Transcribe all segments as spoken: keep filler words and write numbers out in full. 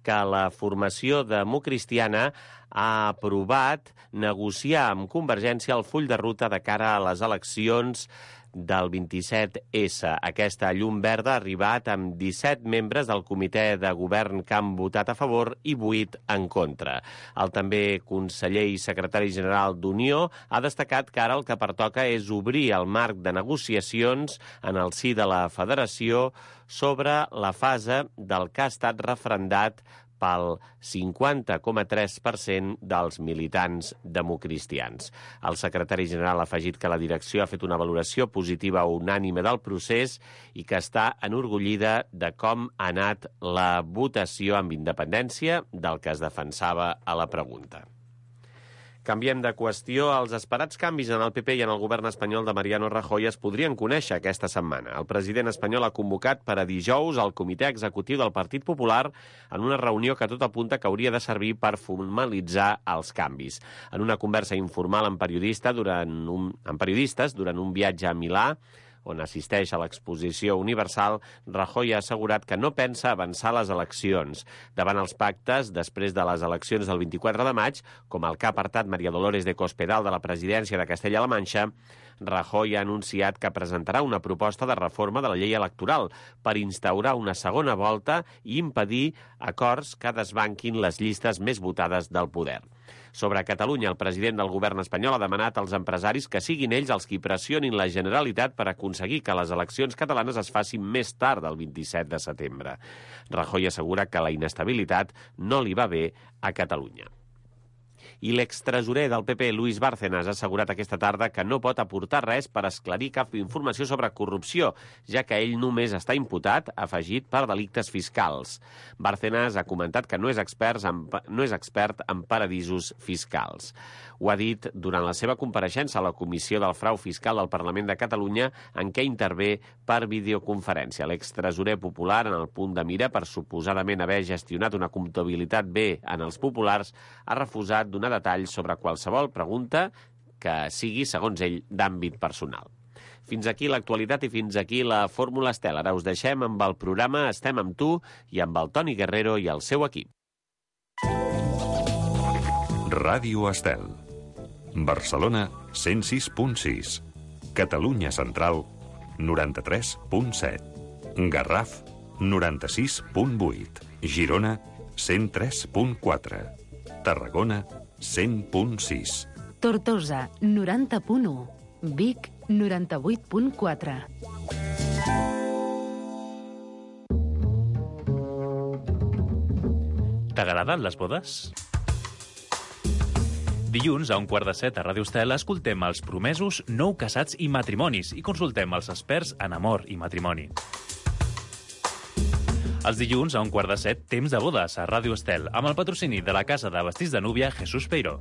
que la formació democristiana ha aprovat negociar amb Convergència el full de ruta de cara a les eleccions del vint-i-set essa. Aquesta llum verda ha arribat amb disset membres del comitè de govern que han votat a favor i vuit en contra. El també conseller i secretari general d'Unió ha destacat que ara el que pertoca és obrir el marc de negociacions en el si de la federació sobre la fase del que ha estat referendat pel cinquanta coma tres per cent dels militants democristians. El secretari general ha afegit que la direcció ha fet una valoració positiva unànime del procés i que està enorgullida de com ha anat la votació amb independència del que es defensava a la pregunta. Canviem de qüestió. Els esperats canvis en el P P i en el govern espanyol de Mariano Rajoy es podrien conèixer aquesta setmana. El president espanyol ha convocat per a dijous el comitè executiu del Partit Popular en una reunió que tot apunta que hauria de servir per formalitzar els canvis. En una conversa informal amb, periodista durant un, amb periodistes durant un viatge a Milà, on assisteix a l'exposició universal, Rajoy ha assegurat que no pensa avançar les eleccions. Davant els pactes, després de les eleccions del vint-i-quatre de maig, com el que ha apartat María Dolores de Cospedal de la presidència de Castella-La Manxa, Rajoy ha anunciat que presentarà una proposta de reforma de la llei electoral per instaurar una segona volta i impedir acords que desbanquin les llistes més votades del poder. Sobre Catalunya, el president del govern espanyol ha demanat als empresaris que siguin ells els qui pressionin la Generalitat per aconseguir que les eleccions catalanes es facin més tard del vint-i-set de setembre. Rajoy assegura que la inestabilitat no li va bé a Catalunya. I l'extresorer del P P, Luis Bárcenas, ha assegurat aquesta tarda que no pot aportar res per esclarir cap informació sobre corrupció, ja que ell només està imputat, afegit, per delictes fiscals. Bárcenas ha comentat que no és, expert en, no és expert en paradisos fiscals. Ho ha dit durant la seva compareixença a la Comissió del Frau Fiscal del Parlament de Catalunya, en què intervé per videoconferència. L'extresorer popular, en el punt de mira per suposadament haver gestionat una comptabilitat bé en els populars, ha refusat donar detalls sobre qualsevol pregunta que sigui, segons ell, d'àmbit personal. Fins aquí l'actualitat i fins aquí la Fórmula Estel. Ara us deixem amb el programa Estem amb tu i amb el Toni Guerrero i el seu equip. Ràdio Estel. Barcelona, cent sis punt sis. Catalunya Central, noranta-tres punt set. Garraf, noranta-sis punt vuit. Girona, cent tres punt quatre. Tarragona, cent punt sis. Tortosa, noranta punt u. Vic, noranta-vuit punt quatre. T'agraden les bodes? Dilluns, a un quart de set, a Ràdio Estel, escoltem els promesos, nou casats i matrimonis i consultem els experts en amor i matrimoni. Els dilluns, a un quart de set, temps de bodes a Ràdio Estel, amb el patrocini de la casa de vestits de núvia Jesús Peiró.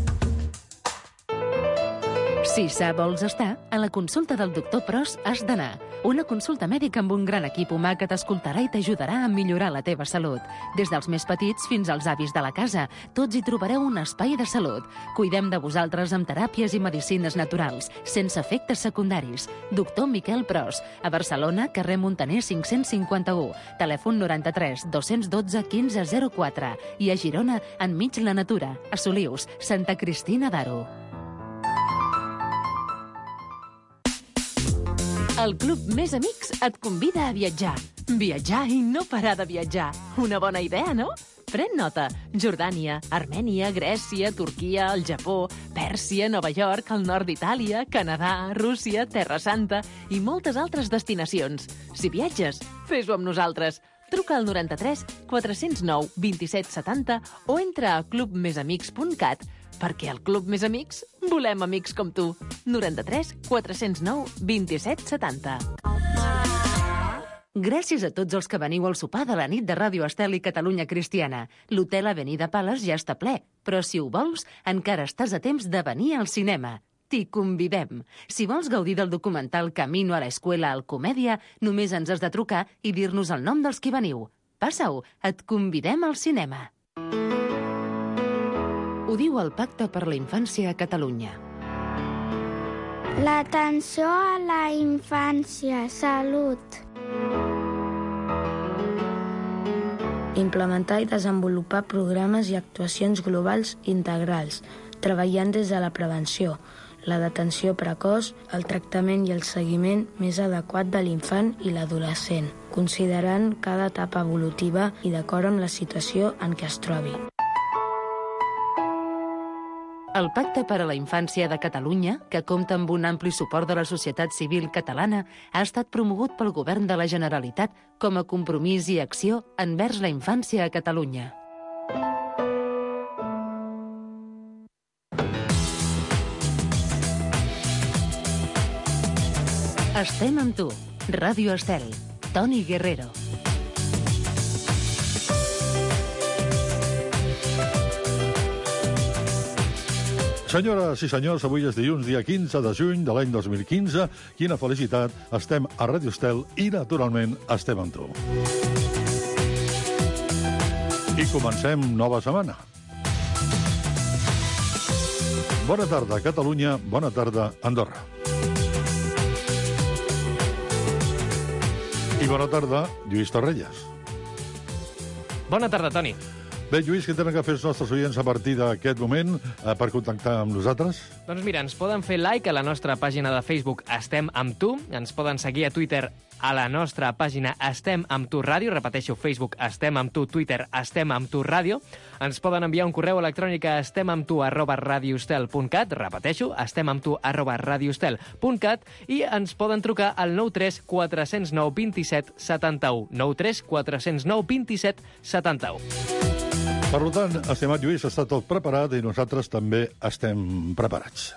Si sa vols estar, a la consulta del doctor Pros has d'anar. Una consulta mèdica amb un gran equip humà que t'escoltarà i t'ajudarà a millorar la teva salut. Des dels més petits fins als avis de la casa, tots hi trobareu un espai de salut. Cuidem de vosaltres amb teràpies i medicines naturals, sense efectes secundaris. Doctor Miquel Pros, a Barcelona, carrer Montaner cinc-cents cinquanta-u, telèfon noranta-tres dos-cents dotze quinze zero quatre i a Girona, enmig la natura, a Solius, Santa Cristina d'Aro. El Club Més Amics et convida a viatjar. Viatjar i no parar de viatjar. Una bona idea, no? Pren nota. Jordània, Armènia, Grècia, Turquia, el Japó, Pèrsia, Nova York, el nord d'Itàlia, Canadà, Rússia, Terra Santa i moltes altres destinacions. Si viatges, fes-ho amb nosaltres. Truca al noranta-tres quatre-cents nou vint-i-set setanta o entra a club més amics punt cat, perquè al Club Més Amics volem amics com tu. noranta-tres quatre-cents nou vint-i-set setanta. Gràcies a tots els que veniu al sopar de la nit de Ràdio Estel i Catalunya Cristiana. L'hotel Avenida Pales ja està ple, però si ho vols, encara estàs a temps de venir al cinema. T'hi convidem. Si vols gaudir del documental Camino a la Escuela al Comèdia, només ens has de trucar i dir-nos el nom dels qui veniu. Passa-ho, et convidem al cinema. Ho diu el Pacte per la Infància a Catalunya. L'atenció a la infància, salut. Implementar i desenvolupar programes i actuacions globals integrals, treballant des de la prevenció, la detenció precoç, el tractament i el seguiment més adequat de l'infant i l'adolescent, considerant cada etapa evolutiva i d'acord amb la situació en què es trobi. El Pacte per a la Infància de Catalunya, que compta amb un ampli suport de la societat civil catalana, ha estat promogut pel Govern de la Generalitat com a compromís i acció envers la infància a Catalunya. Estem amb tu. Ràdio Estel. Toni Guerrero. Senyores i senyors, avui és dilluns, dia quinze de juny de l'any dos mil quinze. Quina felicitat. Estem a Ràdio Estel i, naturalment, estem amb tu. I comencem nova setmana. Bona tarda, Catalunya. Bona tarda, Andorra. I bona tarda, Lluís Torrelles. Bona tarda, Toni. Bé, Lluís, què tenen que fer els nostres oients a partir d'aquest moment eh, per contactar amb nosaltres? Doncs mira, ens poden fer like a la nostra pàgina de Facebook Estem amb tu, ens poden seguir a Twitter a la nostra pàgina Estem amb tu ràdio, repeteixo, Facebook Estem amb tu, Twitter Estem amb tu ràdio, ens poden enviar un correu electrònic a estemamtu arroba radiostel punt cat, repeteixo, estemamtu arroba radiostel punt cat, i ens poden trucar al nou tres quatre zero nou dos set set u, nou tres quatre zero nou dos set set u. Per tant, estimat Lluís, està tot preparat i nosaltres també estem preparats.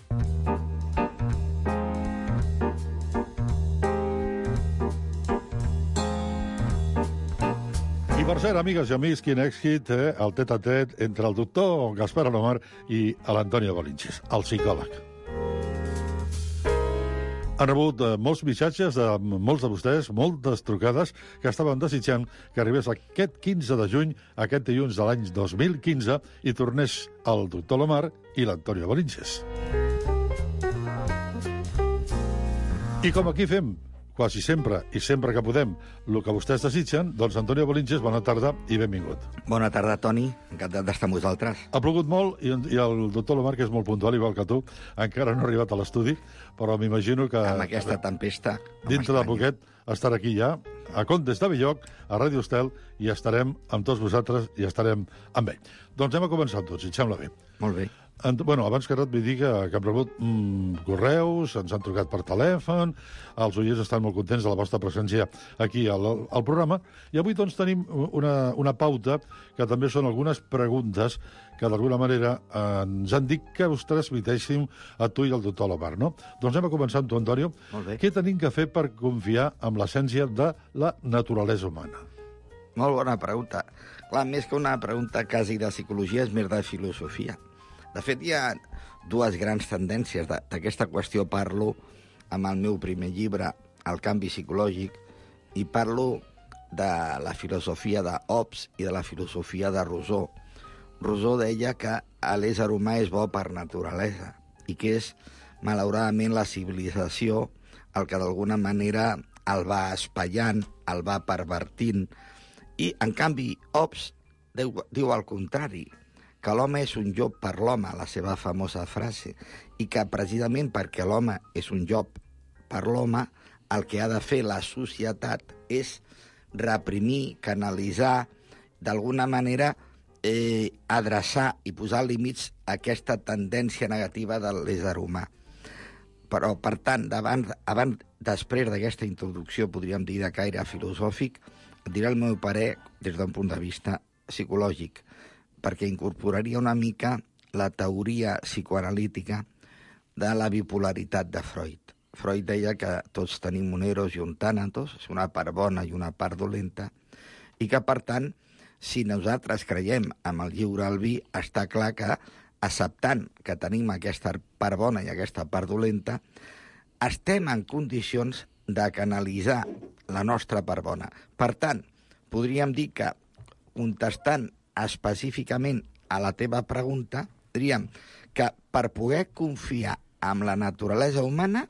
I per cert, amigues i amics, quin èxit, eh, el tet-a-tet entre el doctor Gaspar Alomar i l'Antonio Bolinches, el psicòleg. Han rebut eh, molts missatges de molts de vostès, moltes trucades, que estaven desitjant que arribés aquest quinze de juny, aquest dilluns de l'any dos mil quinze, i tornés el doctor Alomar i l'Antonio Bolinches. I com aquí fem quasi sempre, i sempre que podem, el que vostès desitgen, doncs Antonio Bolinches, bona tarda i benvingut. Bona tarda, Toni. Encantat d'estar amb vosaltres. Ha plogut molt i, i el doctor Alomar, que és molt puntual, igual que tu, encara no ha arribat a l'estudi, però m'imagino que... Amb aquesta tempesta... Dintre de poquet estarà aquí ja, a Contes de Villoc, a Ràdio Estel, i estarem amb tots vosaltres i estarem amb ell. Doncs hem a començar tots, si et sembla bé. Molt bé. En, bueno, abans que res vull dir que, que hem rebut mm, correus, ens han trucat per telèfon, els oients estan molt contents de la vostra presència aquí al, al programa, i avui doncs tenim una, una pauta que també són algunes preguntes que d'alguna manera eh, ens han dit que us transmiteixin a tu i al doctor Alomar, no? Doncs hem a començar amb tu, Antonio. Molt bé. Què tenim que fer per confiar en l'essència de la naturalesa humana? Molt bona pregunta. Clar, més que una pregunta quasi de psicologia, és més de filosofia. De fet, hi ha dues grans tendències. D'aquesta qüestió parlo amb el meu primer llibre, El canvi psicològic, i parlo de la filosofia de Hobbes i de la filosofia de Rousseau. Rousseau deia que l'ésser humà és bo per naturalesa i que és, malauradament, la civilització el que d'alguna manera el va espaiant, el va pervertint. I, en canvi, Hobbes diu, diu al contrari, que l'home és un llop per l'home, la seva famosa frase, i que precisament perquè l'home és un llop per l'home, el que ha de fer la societat és reprimir, canalitzar, d'alguna manera eh, adreçar i posar límits a aquesta tendència negativa de l'ésser humà. Però, per tant, davant, abans, després d'aquesta introducció, podríem dir de caire filosòfic, diré el meu parer des d'un punt de vista psicològic, perquè incorporaria una mica la teoria psicoanalítica de la bipolaritat de Freud. Freud deia que tots tenim un eros i un tànatos, una part bona i una part dolenta, i que, per tant, si nosaltres creiem en el lliure albir, està clar que, acceptant que tenim aquesta part bona i aquesta part dolenta, estem en condicions de canalitzar la nostra part bona. Per tant, podríem dir que, contestant específicament a la teva pregunta, diríem que per poder confiar en la naturalesa humana,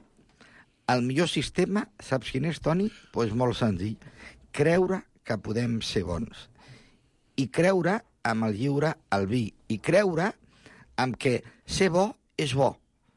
el millor sistema, saps quin és, Toni? Doncs molt senzill. Creure que podem ser bons. i creure amb el lliure albir, i creure amb que ser bo és bo.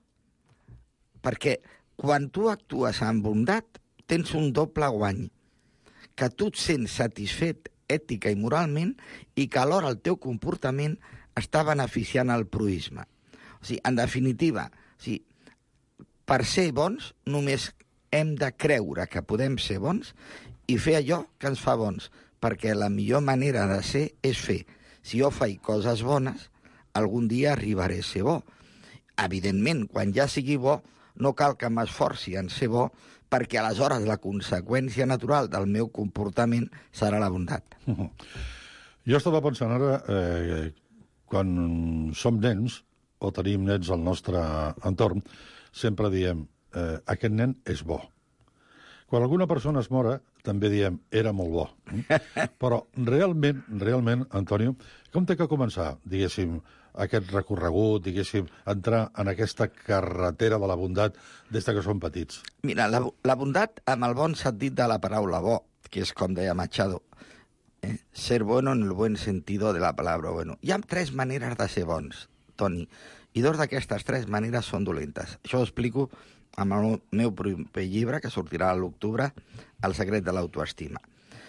Perquè quan tu actues amb bondat, tens un doble guany, que tu et sents satisfet ètica i moralment i que alhora el teu comportament està beneficiant el proïsme. O sigui, en definitiva, o sigui, per ser bons només hem de creure que podem ser bons i fer allò que ens fa bons, perquè la millor manera de ser és fer. Si jo faig coses bones, algun dia arribaré a ser bo. Evidentment, quan ja sigui bo, no cal que m'esforci en ser bo, perquè aleshores la conseqüència natural del meu comportament serà la bondat. Uh-huh. Jo estava pensant ara, eh, quan som nens, o tenim nens al nostre entorn, sempre diem, eh, aquest nen és bo. Quan alguna persona es mora, també diem, era molt bo. Però realment, realment, Antonio, com té que començar, diguéssim, aquest recorregut, diguéssim, entrar en aquesta carretera de la bondat des que som petits? Mira, la, la bondat, amb el bon sentit de la paraula bo, que és com deia Machado, eh? ser bueno en el buen sentido de la palabra bueno. Hi ha tres maneres de ser bons, Toni, i dos d'aquestes tres maneres són dolentes. Això ho explico amb el meu proper llibre, que sortirà a l'octubre, El secret de l'autoestima.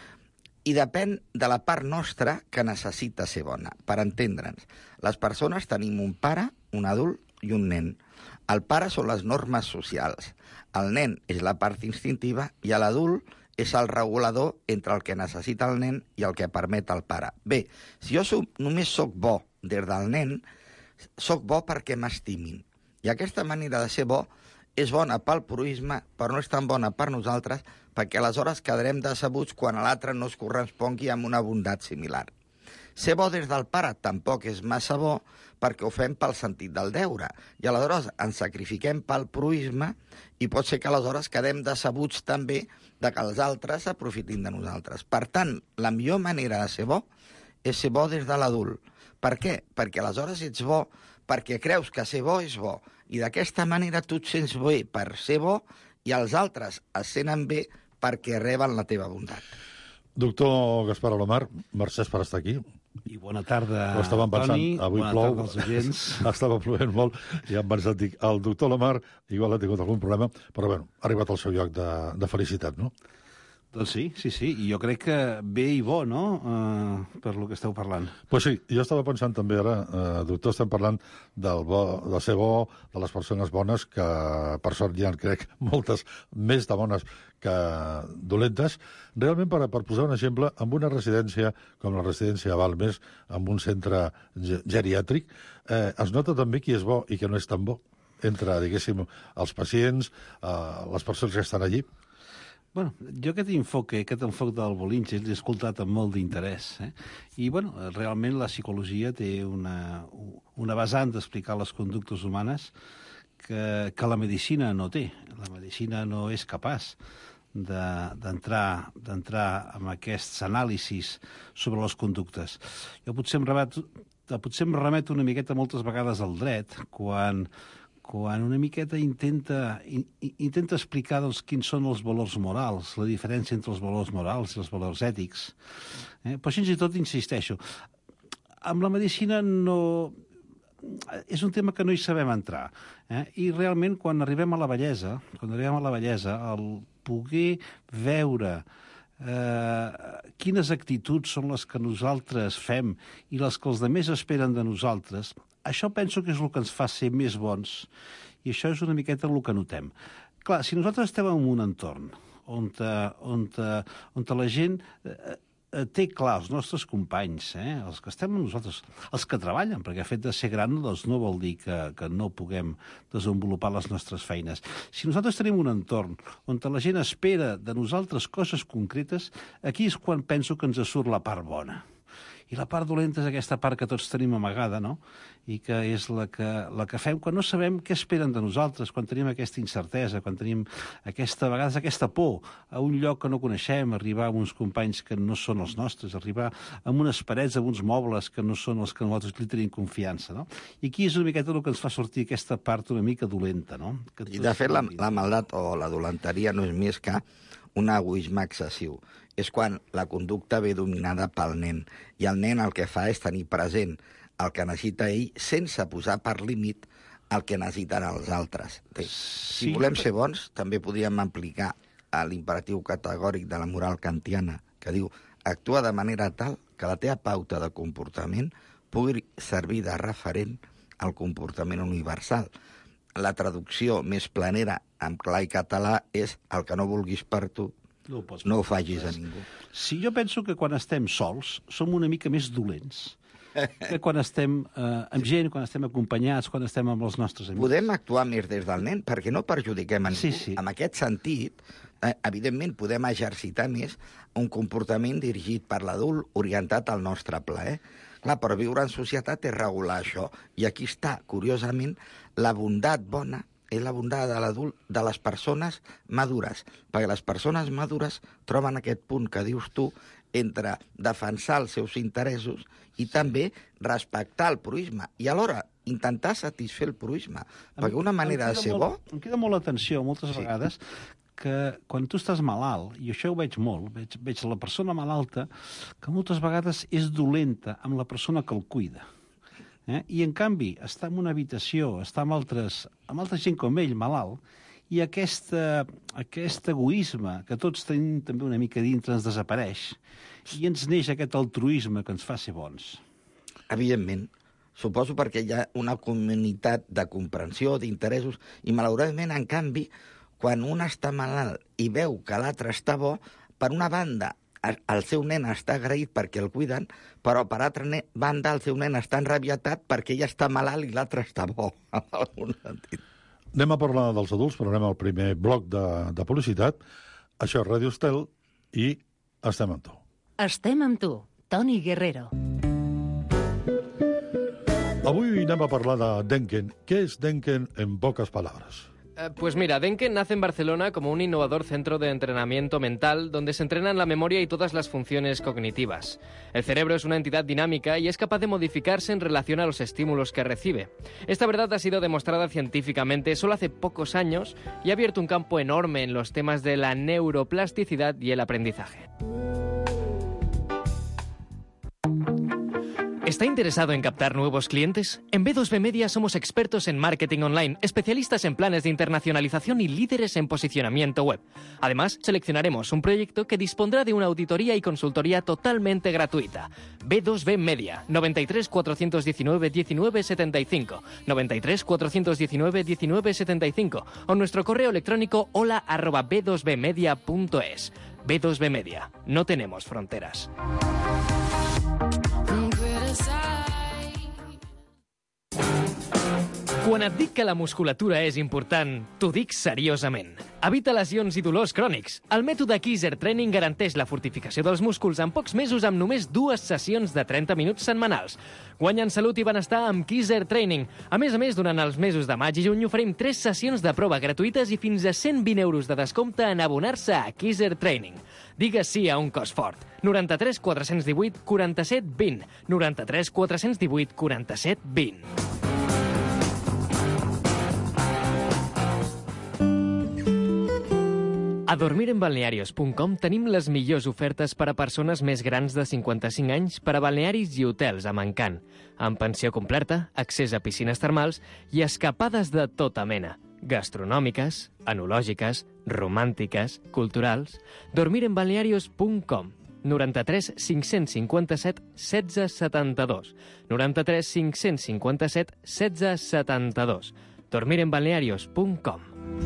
I depèn de la part nostra que necessita ser bona. Per entendre'ns, les persones tenim un pare, un adult i un nen. El pare són les normes socials, el nen és la part instintiva i l'adult és el regulador entre el que necessita el nen i el que permet el pare. Bé, si jo soc, només sóc bo des del nen, sóc bo perquè m'estimin. I aquesta manera de ser bo és bona pel proïsme, però no és tan bona per nosaltres, perquè aleshores quedarem decebuts quan l'altre no es correspongui amb una bondat similar. Ser bo des del pare tampoc és massa bo, perquè ho fem pel sentit del deure, i aleshores ens sacrifiquem pel proïsme, i pot ser que aleshores quedem decebuts també de que els altres aprofitin de nosaltres. Per tant, la millor manera de ser bo és ser bo des de l'adult. Per què? Perquè aleshores ets bo, perquè creus que ser bo és bo, i d'aquesta manera tu et sents bé per ser bo i els altres es senten bé perquè reben la teva bondat. Doctor Gaspar Alomar, mercès per estar aquí. I bona tarda, Ho estàvem pensant, Toni. avui bona plou, tarda als oients. Estava plovent molt i hem pensat, dic, el doctor Alomar igual ha tingut algun problema, però bueno, ha arribat al seu lloc de, de felicitat, no? Doncs sí, sí, sí, i jo crec que bé i bo, no?, uh, per lo que esteu parlant. Pues sí, jo estava pensant també ara, eh, doctor, estem parlant del bo, de ser bo, de les persones bones, que per sort hi ha, crec, moltes més de bones que dolentes. Realment, per, per posar un exemple, amb una residència com la residència Balmes, amb un centre ge geriàtric, eh, es nota també qui és bo i qui no és tan bo entre, diguéssim, els pacients, eh, les persones que estan allí. Bueno, jo aquest enfoque, aquest enfoc del Bolíncer l'he escoltat amb molt d'interès. Eh? I, bueno, realment la psicologia té una, una vessant d'explicar les conductes humanes que, que la medicina no té. La medicina no és capaç d'entrar de, d'entrar en aquests anàlisis sobre les conductes. Jo potser em remeto, potser em remeto una miqueta moltes vegades al dret, quan... quan una miqueta intenta, in, intenta explicar doncs, quins són els valors morals, la diferència entre els valors morals i els valors ètics. Eh? Però fins i tot insisteixo, amb la medicina no... és un tema que no hi sabem entrar. Eh? I realment, quan arribem a la vellesa, quan arribem a la vellesa, el poder veure eh, quines actituds són les que nosaltres fem i les que els altres esperen de nosaltres, això penso que és el que ens fa ser més bons, i això és una miqueta el que notem. Clar, si nosaltres estem en un entorn on, on, on la gent eh, té clar els nostres companys, eh, els que estem amb nosaltres, els que treballen, perquè el fet de ser gran doncs, no vol dir que, que no puguem desenvolupar les nostres feines. Si nosaltres tenim un entorn on la gent espera de nosaltres coses concretes, aquí és quan penso que ens surt la part bona. I la part dolenta és aquesta part que tots tenim amagada, no? I que és la que, la que fem quan no sabem què esperen de nosaltres, quan tenim aquesta incertesa, quan tenim aquesta, a vegades aquesta por a un lloc que no coneixem, arribar amb uns companys que no són els nostres, arribar amb unes parets, amb uns mobles que no són els que nosaltres li tenim confiança, no? I aquí és una miqueta el que ens fa sortir aquesta part una mica dolenta, no? Que I de fet la, la maldat o la dolenteria no és més que un egoisme excessiu. És quan la conducta ve dominada pel nen, i el nen el que fa és tenir present el que necessita ell sense posar per límit el que necessiten els altres. Si Sí. volem ser bons, també podríem aplicar l'imperatiu categòric de la moral kantiana, que diu: actua de manera tal que la teva pauta de comportament pugui servir de referent al comportament universal. La traducció més planera en clar i català és: el que no vulguis per tu, No ho pots no ho facis a ningú. Sí, jo penso que quan estem sols som una mica més dolents que quan estem eh, amb gent, quan estem acompanyats, quan estem amb els nostres amics. Podem actuar més des del nen perquè no perjudiquem a ningú. Sí, sí. En aquest sentit, eh, evidentment, podem exercitar més un comportament dirigit per l'adult orientat al nostre plaer. Clar, però viure en societat és regular això. I aquí està, curiosament, la bondat bona és la bondat de l'adult de les persones madures, perquè les persones madures troben aquest punt que dius tu entre defensar els seus interessos i també respectar el proisme, i alhora intentar satisfer el proisme, perquè una manera de ser bo... Em queda molt l'atenció moltes Sí. vegades que quan tu estàs malalt, i això ho veig molt, veig, veig la persona malalta que moltes vegades és dolenta amb la persona que el cuida. Eh? I, en canvi, està en una habitació, està amb, altres, amb altra gent com ell, malalt, i aquest, aquest egoisme que tots tenim també una mica dintre ens desapareix, i ens neix aquest altruisme que ens fa ser bons. Evidentment. Suposo perquè hi ha una comunitat de comprensió, d'interessos, i malauradament, en canvi, quan un està malalt i veu que l'altre està bo, per una banda, el seu nen està agraït perquè el cuiden, però per altra banda el seu nen està enrabietat perquè ell està malalt i l'altre està bo, en algun sentit. Anem a parlar dels adults, però anem al primer bloc de, de publicitat. Això és Ràdio Estel i estem amb tu. Estem amb tu, Toni Guerrero. Avui anem a parlar de Denken. Què és Denken en pocas palabras? Eh, Pues mira, Denken nace en Barcelona como un innovador centro de entrenamiento mental donde se entrenan la memoria y todas las funciones cognitivas. El cerebro es una entidad dinámica y es capaz de modificarse en relación a los estímulos que recibe. Esta verdad ha sido demostrada científicamente solo hace pocos años y ha abierto un campo enorme en los temas de la neuroplasticidad y el aprendizaje. ¿Está interesado en captar nuevos clientes? En B dos B Media somos expertos en marketing online, especialistas en planes de internacionalización y líderes en posicionamiento web. Además, seleccionaremos un proyecto que dispondrá de una auditoría y consultoría totalmente gratuita. B dos B Media, noventa y tres, cuatrocientos diecinueve, diecinueve setenta y cinco, noventa y tres, cuatrocientos diecinueve, diecinueve setenta y cinco o nuestro correo electrónico hola arroba b dos b media punto es. B dos B Media, no tenemos fronteras. Quan et dic que la musculatura és important, t'ho dic seriosament. Evita lesions i dolors crònics. El mètode Kaiser Training garanteix la fortificació dels músculs en pocs mesos amb només dues sessions de trenta minuts setmanals. Guanya en salut i benestar amb Kaiser Training. A més a més, durant els mesos de maig i juny oferim tres sessions de prova gratuïtes i fins a cent vint euros de descompte en abonar-se a Kaiser Training. Digues sí a un cos fort. noranta-tres quatre-cents divuit quaranta-set vint. noranta-tres quatre-cents divuit quaranta-set vint. A dormirenbalnearios punt com tenim les millors ofertes per a persones més grans de cinquanta-cinc anys per a balnearis i hotels amb encant, amb pensió completa, accés a piscines termals i escapades de tota mena, gastronòmiques, enològiques, romàntiques, culturals. dormirenbalnearios punt com, noranta-tres cinc-cents cinquanta-set setze setanta-dos, noranta-tres cinc-cents cinquanta-set setze setanta-dos, dormirenbalnearios punt com.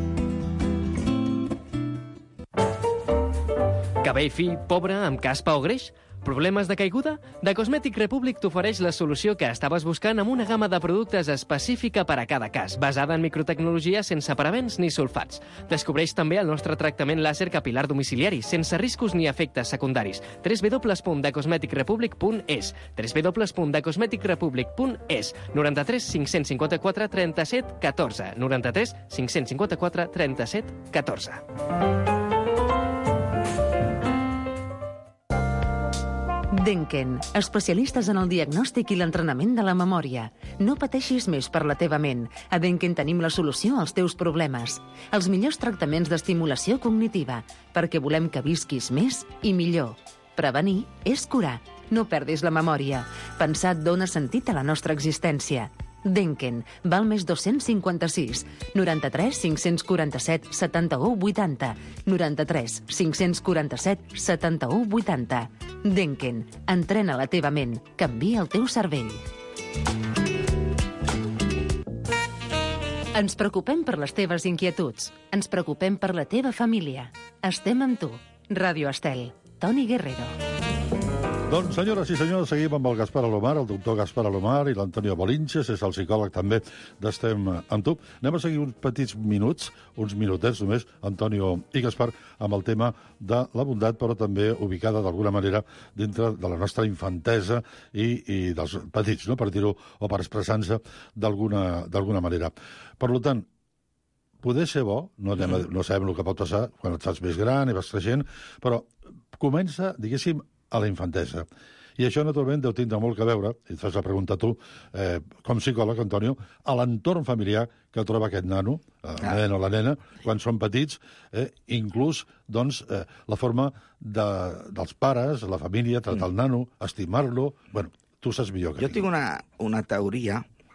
Cabell fi, pobre, amb caspa o greix? Problemes de caiguda? The Cosmetic Republic t'ofereix la solució que estaves buscant amb una gamma de productes específica per a cada cas, basada en microtecnologia sense parabens ni sulfats. Descobreix també el nostre tractament làser capilar domiciliari, sense riscos ni efectes secundaris. w w w punt the cosmetic republic punt es w w w punt the cosmetic republic punt es noranta-tres cinc-cents cinquanta-quatre trenta-set catorze noranta-tres cinc-cents cinquanta-quatre trenta-set catorze. Denken, especialistes en el diagnòstic i l'entrenament de la memòria. No pateixis més per la teva ment. A Denken tenim la solució als teus problemes. Els millors tractaments d'estimulació cognitiva, perquè volem que visquis més i millor. Prevenir és curar. No perdis la memòria. Pensar dona sentit a la nostra existència. Denken, val més dos-cents cinquanta-sis, noranta-tres cinc-cents quaranta-set setanta-u vuitanta, noranta-tres cinc-cents quaranta-set setanta-u vuitanta. Denken, entrena la teva ment, canvia el teu cervell. Ens preocupem per les teves inquietuds. Ens preocupem per la teva família. Estem amb tu. Ràdio Estel. Toni Guerrero. Doncs, senyores i senyors, seguim amb el Gaspar Alomar, el doctor Gaspar Alomar i l'Antonio Bolinches, és el psicòleg també d'Estem amb tu. Anem a seguir uns petits minuts, uns minutets només, Antonio i Gaspar, amb el tema de la bondat, però també ubicada d'alguna manera dintre de la nostra infantesa i, i dels petits, no? Per dir-ho, o per expressar-se d'alguna manera. Per tant, poder ser bo, no, anem a, no sabem el que pot passar quan et fas més gran i vas creixent, però comença, diguéssim, a la infantesa. I això, naturalment, deu tindre molt que veure, i et fas la pregunta tu, eh, com psicòleg, Antonio, a l'entorn familiar que troba aquest nano, el ah. nen o la nena, quan són petits, eh, inclús, doncs, eh, la forma de, dels pares, la família, tratar mm. el nano, estimar-lo... Bueno, tu saps millor que jo tinc una, una teoria,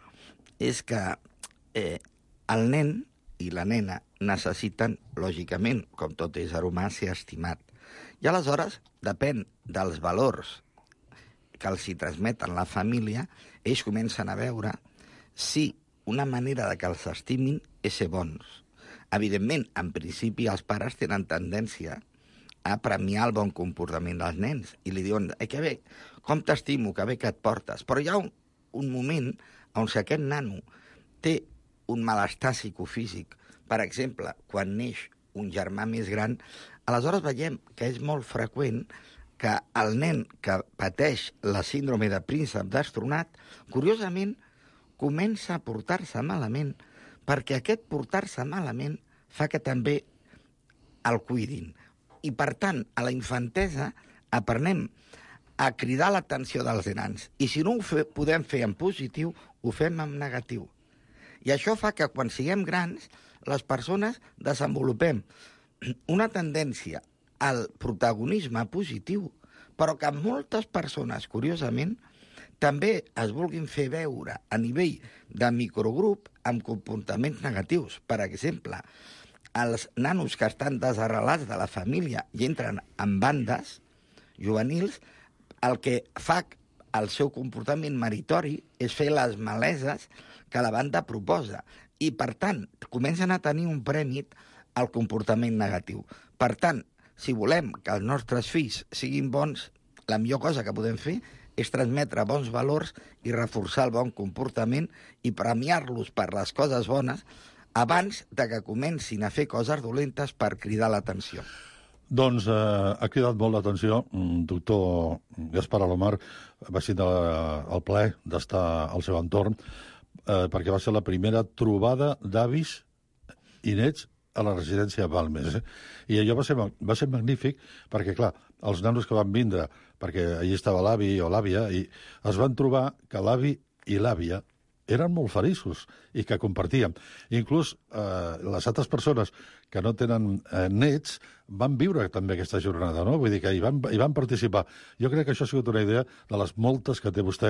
és que eh, el nen i la nena necessiten, lògicament, com tot ésser humà, ser estimat. I aleshores, depèn dels valors que els hi transmeten la família, ells comencen a veure si una manera de que els estimin és ser bons. Evidentment, en principi, els pares tenen tendència a premiar el bon comportament dels nens i li diuen, eh, que bé, com t'estimo, que bé que et portes. Però hi ha un, un moment on si aquest nano té un malestar psicofísic, per exemple, quan neix un germà més gran, aleshores veiem que és molt freqüent que el nen que pateix la síndrome de príncep destronat, curiosament, comença a portar-se malament, perquè aquest portar-se malament fa que també el cuidin. I, per tant, a la infantesa aprenem a cridar l'atenció dels nens. I si no ho fe, podem fer en positiu, ho fem en negatiu. I això fa que quan siguem grans, les persones desenvolupem una tendència al protagonisme positiu, però que moltes persones, curiosament, també es vulguin fer veure a nivell de microgrup amb comportaments negatius. Per exemple, els nanos que estan desarrelats de la família i entren en bandes juvenils, el que fa el seu comportament meritori és fer les maleses que la banda proposa. I, per tant, comencen a tenir un premi al comportament negatiu. Per tant, si volem que els nostres fills siguin bons, la millor cosa que podem fer és transmetre bons valors i reforçar el bon comportament i premiar-los per les coses bones abans de que comencin a fer coses dolentes per cridar l'atenció. Doncs eh, ha cridat molt l'atenció, doctor Gaspar Alomar, va ser el plaer d'estar al seu entorn, eh, perquè va ser la primera trobada d'avis i nets a la residència Balmes. Eh? I allò va ser, va ser magnífic perquè, clar, els nanos que van vindre, perquè allà estava l'avi o l'àvia, i es van trobar que l'avi i l'àvia eren molt feliços i que compartíem. Inclús eh, les altres persones que no tenen eh, nets van viure també aquesta jornada, no? Vull dir que hi van, hi van participar. Jo crec que això ha sigut una idea de les moltes que té vostè,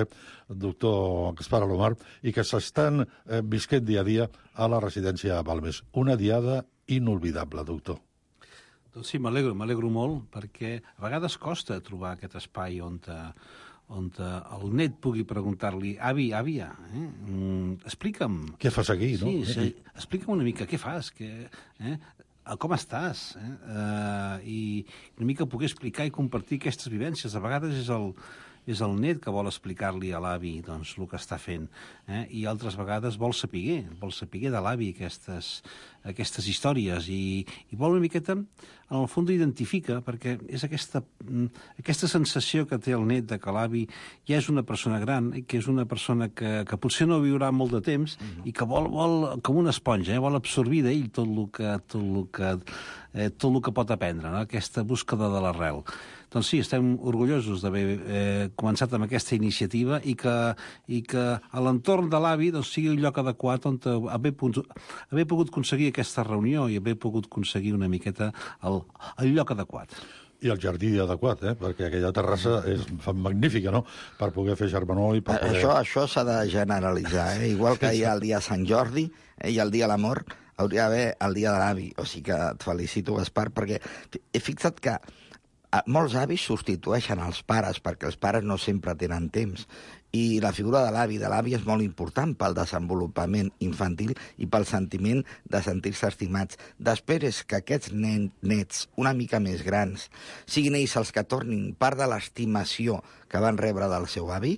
doctor Gaspar Alomar, i que s'estan eh, visquent dia a dia a la residència Balmes. Una diada inolvidable, doctor. Doncs sí, m'alegro, m'alegro molt, perquè a vegades costa trobar aquest espai on te, on el net pugui preguntar-li, avi, àvia, eh? mm, explica'm... Què fas aquí, no? Sí, sí, explica'm una mica què fas, que, eh? com estàs, eh? Uh, i una mica poder explicar i compartir aquestes vivències. A vegades és el, és el net que vol explicar-li a l'avi doncs, el que està fent, eh? I altres vegades vol saber, vol saber de l'avi aquestes, aquestes històries i, i vol una miqueta, en el fons identifica, perquè és aquesta, aquesta sensació que té el net de que l'avi ja és una persona gran, que és una persona que, que potser no viurà molt de temps uh-huh. i que vol, vol com una esponja, eh? Vol absorbir d'ell tot el que, tot el que, eh, tot el que pot aprendre, no? Aquesta búsqueda de l'arrel. Doncs sí, estem orgullosos d'haver eh, començat amb aquesta iniciativa i que, i que a l'entorn de l'avi doncs, sigui un lloc adequat on haver, haver pogut aconseguir aquesta reunió i haver pogut aconseguir una miqueta el, el lloc adequat. I el jardí adequat, eh? Perquè aquella terrassa és magnífica, no?, per poder fer germanor i per poder... Això, això s'ha de generalitzar, eh? Igual que hi ha el dia Sant Jordi eh, i el dia de l'amor, hauria d'haver el dia de l'avi. O sigui que et felicito, Gaspar, perquè he fixat que molts avis substitueixen els pares, perquè els pares no sempre tenen temps. I la figura de l'avi de l'àvia és molt important pel desenvolupament infantil i pel sentiment de sentir-se estimats. Després que aquests nen, nets una mica més grans siguin ells els que tornin part de l'estimació que van rebre del seu avi,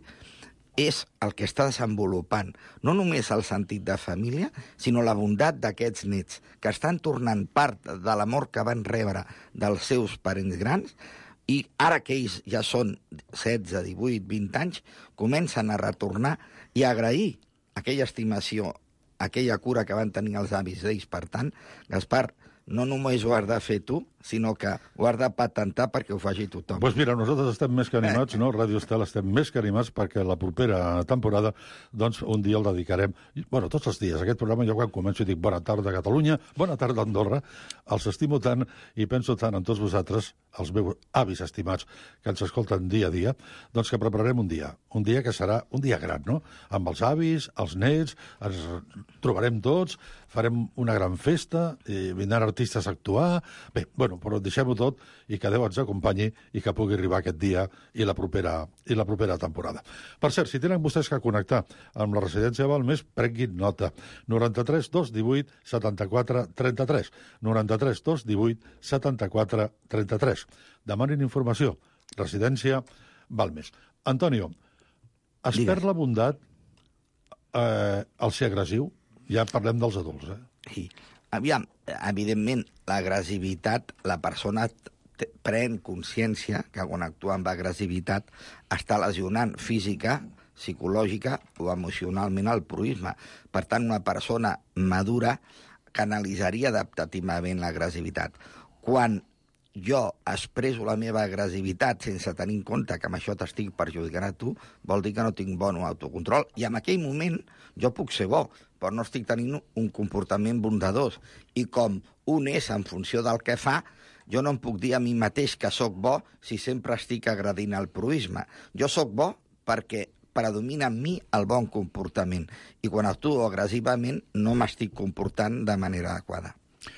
és el que està desenvolupant no només el sentit de família, sinó la bondat d'aquests nets, que estan tornant part de l'amor que van rebre dels seus parents grans, i ara que ells ja són setze, divuit, vint anys, comencen a retornar i a agrair aquella estimació, aquella cura que van tenir els avis d'ells. Per tant, Gaspar, no només ho has de fer tu, sinó que ho has de patentar perquè ho faci tothom. Doncs pues mira, nosaltres estem més que animats, no? Ràdio Estel estem més que animats perquè la propera temporada, doncs, un dia el dedicarem... Bueno, tots els dies. Aquest programa jo quan començo dic bona tarda Catalunya, bona tarda Andorra. Els estimo tant i penso tant en tots vosaltres, els meus avis estimats, que ens escolten dia a dia, doncs que prepararem un dia. Un dia que serà un dia gran, no? Amb els avis, els nets, ens trobarem tots, farem una gran festa, i vindran artistes a actuar... Bé, bueno, però deixem-ho tot i que Déu ens acompanyi i que pugui arribar aquest dia i la propera, i la propera temporada. Per cert, si tenen vostès que connectar amb la residència Balmes, prenguin nota. noranta-tres dos divuit setanta-quatre trenta-tres. noranta-tres dos divuit setanta-quatre trenta-tres. Demanin informació. Residència Balmes. Antonio, es Digues. perd la bondat eh, al ser agressiu? Ja parlem dels adults, eh? Sí. Aviam, evidentment, l'agressivitat, la persona pren consciència que quan actua amb agressivitat està lesionant física, psicològica o emocionalment el proisme. Per tant, una persona madura canalitzaria adaptativament l'agressivitat. Quan jo expresso la meva agressivitat sense tenir en compte que amb això t'estic perjudicant a tu, vol dir que no tinc bon autocontrol. I en aquell moment jo puc ser bo, però no estic tenint un comportament bondadós. I com un és en funció del que fa, jo no em puc dir a mi mateix que sóc bo si sempre estic agredint el proisme. Jo sóc bo perquè predomina en mi el bon comportament. I quan actuo agressivament no m'estic comportant de manera adequada.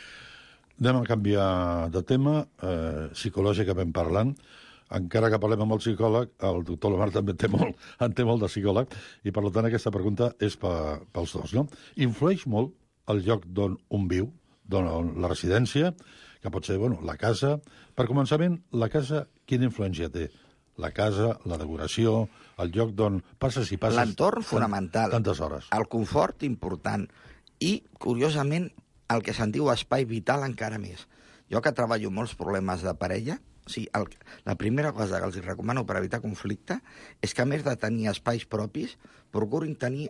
Anem a canviar de tema, eh, psicològicament parlant. Encara que parlem amb el psicòleg, el doctor Lomar també té molt, en té molt de psicòleg, i per tant aquesta pregunta és per, pels dos, no? Influeix molt el lloc d'on un viu, d'on la residència, que pot ser, bueno, la casa. Per començament, la casa, quina influència té? La casa, la decoració, el lloc d'on passes i passes... L'entorn fonamental. Tantes hores. El confort important. I, curiosament, el que se'n diu espai vital encara més. Jo que treballo molts problemes de parella, o sigui, el, la primera cosa que els recomano per evitar conflicte és que, a més de tenir espais propis, procurin tenir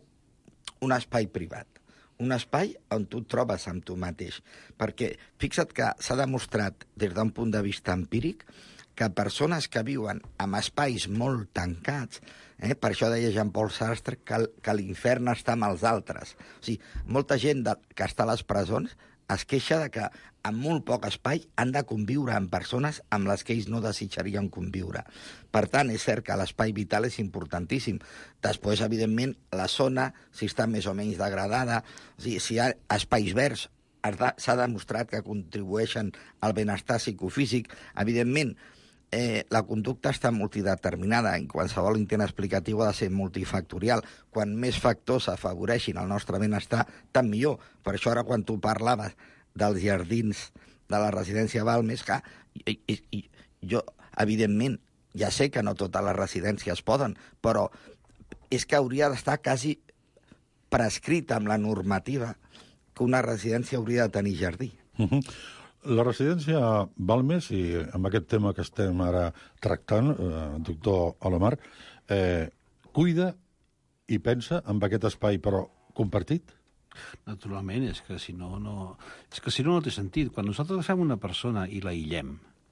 un espai privat. Un espai on tu et trobes amb tu mateix. Perquè fixa't que s'ha demostrat, des d'un punt de vista empíric, que persones que viuen en espais molt tancats, eh, per això deia Jean-Paul Sartre que, que l'infern està amb els altres. O sigui, molta gent de, que està a les presons es queixa de que en molt poc espai han de conviure amb persones amb les que ells no desitjarien conviure. Per tant, és cert que l'espai vital és importantíssim. Després, evidentment, la zona, si està més o menys degradada, o sigui, si hi ha espais verds, s'ha demostrat que contribueixen al benestar psicofísic. Evidentment, eh, la conducta està multideterminada. En qualsevol intent explicatiu ha de ser multifactorial. Quan més factors afavoreixin el nostre benestar, tant millor. Per això ara, quan tu parlaves dels jardins de la residència Balmes, que i, i, i, jo, evidentment, ja sé que no totes les residències poden, però és que hauria d'estar quasi prescrita amb la normativa que una residència hauria de tenir jardí. Uh-huh. La residència Balmes, i amb aquest tema que estem ara tractant, eh, doctor Alomar, eh, cuida i pensa en aquest espai, però compartit? Naturalment, és que si no, no... És que si no, no té sentit. Quan nosaltres agafem una persona i l'aïllem,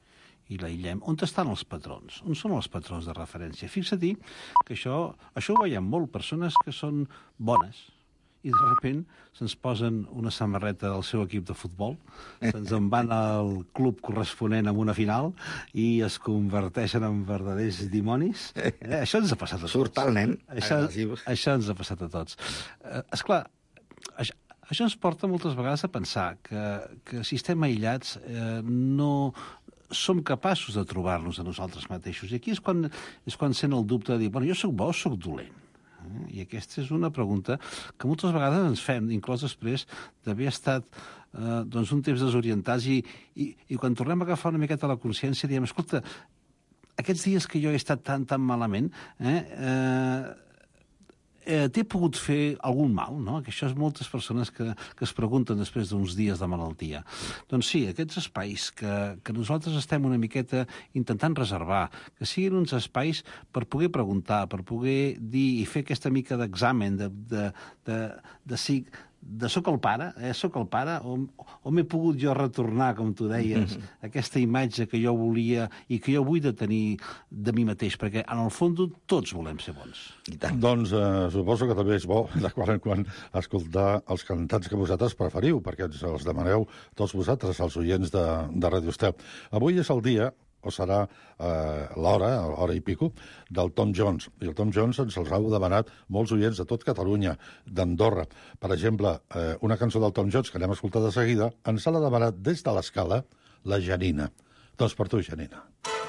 i l'aïllem, on estan els patrons? On són els patrons de referència? Fixa-t'hi que això, això ho veiem molt, persones que són bones, i de sobte se'ns posen una samarreta del seu equip de futbol, se'ns en van al club corresponent amb una final i es converteixen en verdaders dimonis. Eh, això ens ha passat a tots. Surt el nen. Això, això ens ha passat a tots. Eh, esclar, això, això ens porta moltes vegades a pensar que, que si estem aïllats eh, no som capaços de trobar-nos a nosaltres mateixos. I aquí és quan, és quan sent el dubte de dir, bueno, jo soc bo o soc dolent? I aquesta és una pregunta que moltes vegades ens fem, inclús després d'haver estat eh, doncs un temps desorientats i, i, i quan tornem a agafar una miqueta la consciència diem, escolta, aquests dies que jo he estat tan, tan malament, eh, eh, eh, t'he pogut fer algun mal, no? Que això és moltes persones que, que es pregunten després d'uns dies de malaltia. Doncs sí, aquests espais que, que nosaltres estem una miqueta intentant reservar, que siguin uns espais per poder preguntar, per poder dir i fer aquesta mica d'examen de, de, de, de si de soc el pare, eh? soc el pare, o, o m'he pogut jo retornar, com tu deies, mm-hmm. aquesta imatge que jo volia i que jo vull de tenir de mi mateix, perquè en el fons tots volem ser bons. I tant. Doncs eh, suposo que també és bo de quan en quan escoltar els cantants que vosaltres preferiu, perquè ens els demaneu tots vosaltres, els oients de, de Radio Estel. Avui és el dia, o serà eh, l'hora, l'hora i pico, del Tom Jones. I el Tom Jones ens els heu demanat molts oients de tot Catalunya, d'Andorra. Per exemple, eh, una cançó del Tom Jones, que anem a escoltar de seguida, ens l'ha demanat des de l'Escala, la Janina. Doncs per tu, Janina.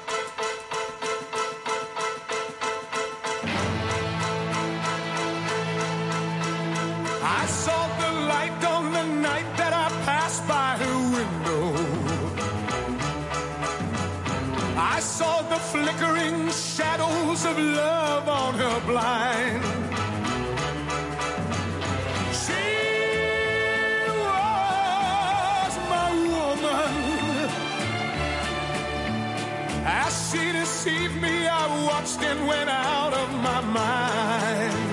I saw the light on the night that I passed by her window. I saw the flickering shadows of love on her blind. She was my woman. As she deceived me, I watched and went out of my mind.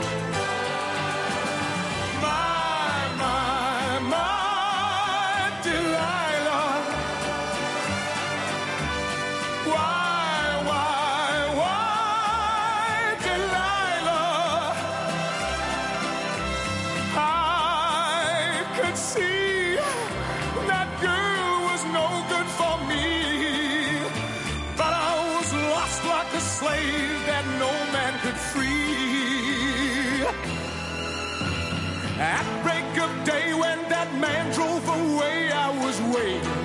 At break of day when that man drove away, I was waiting.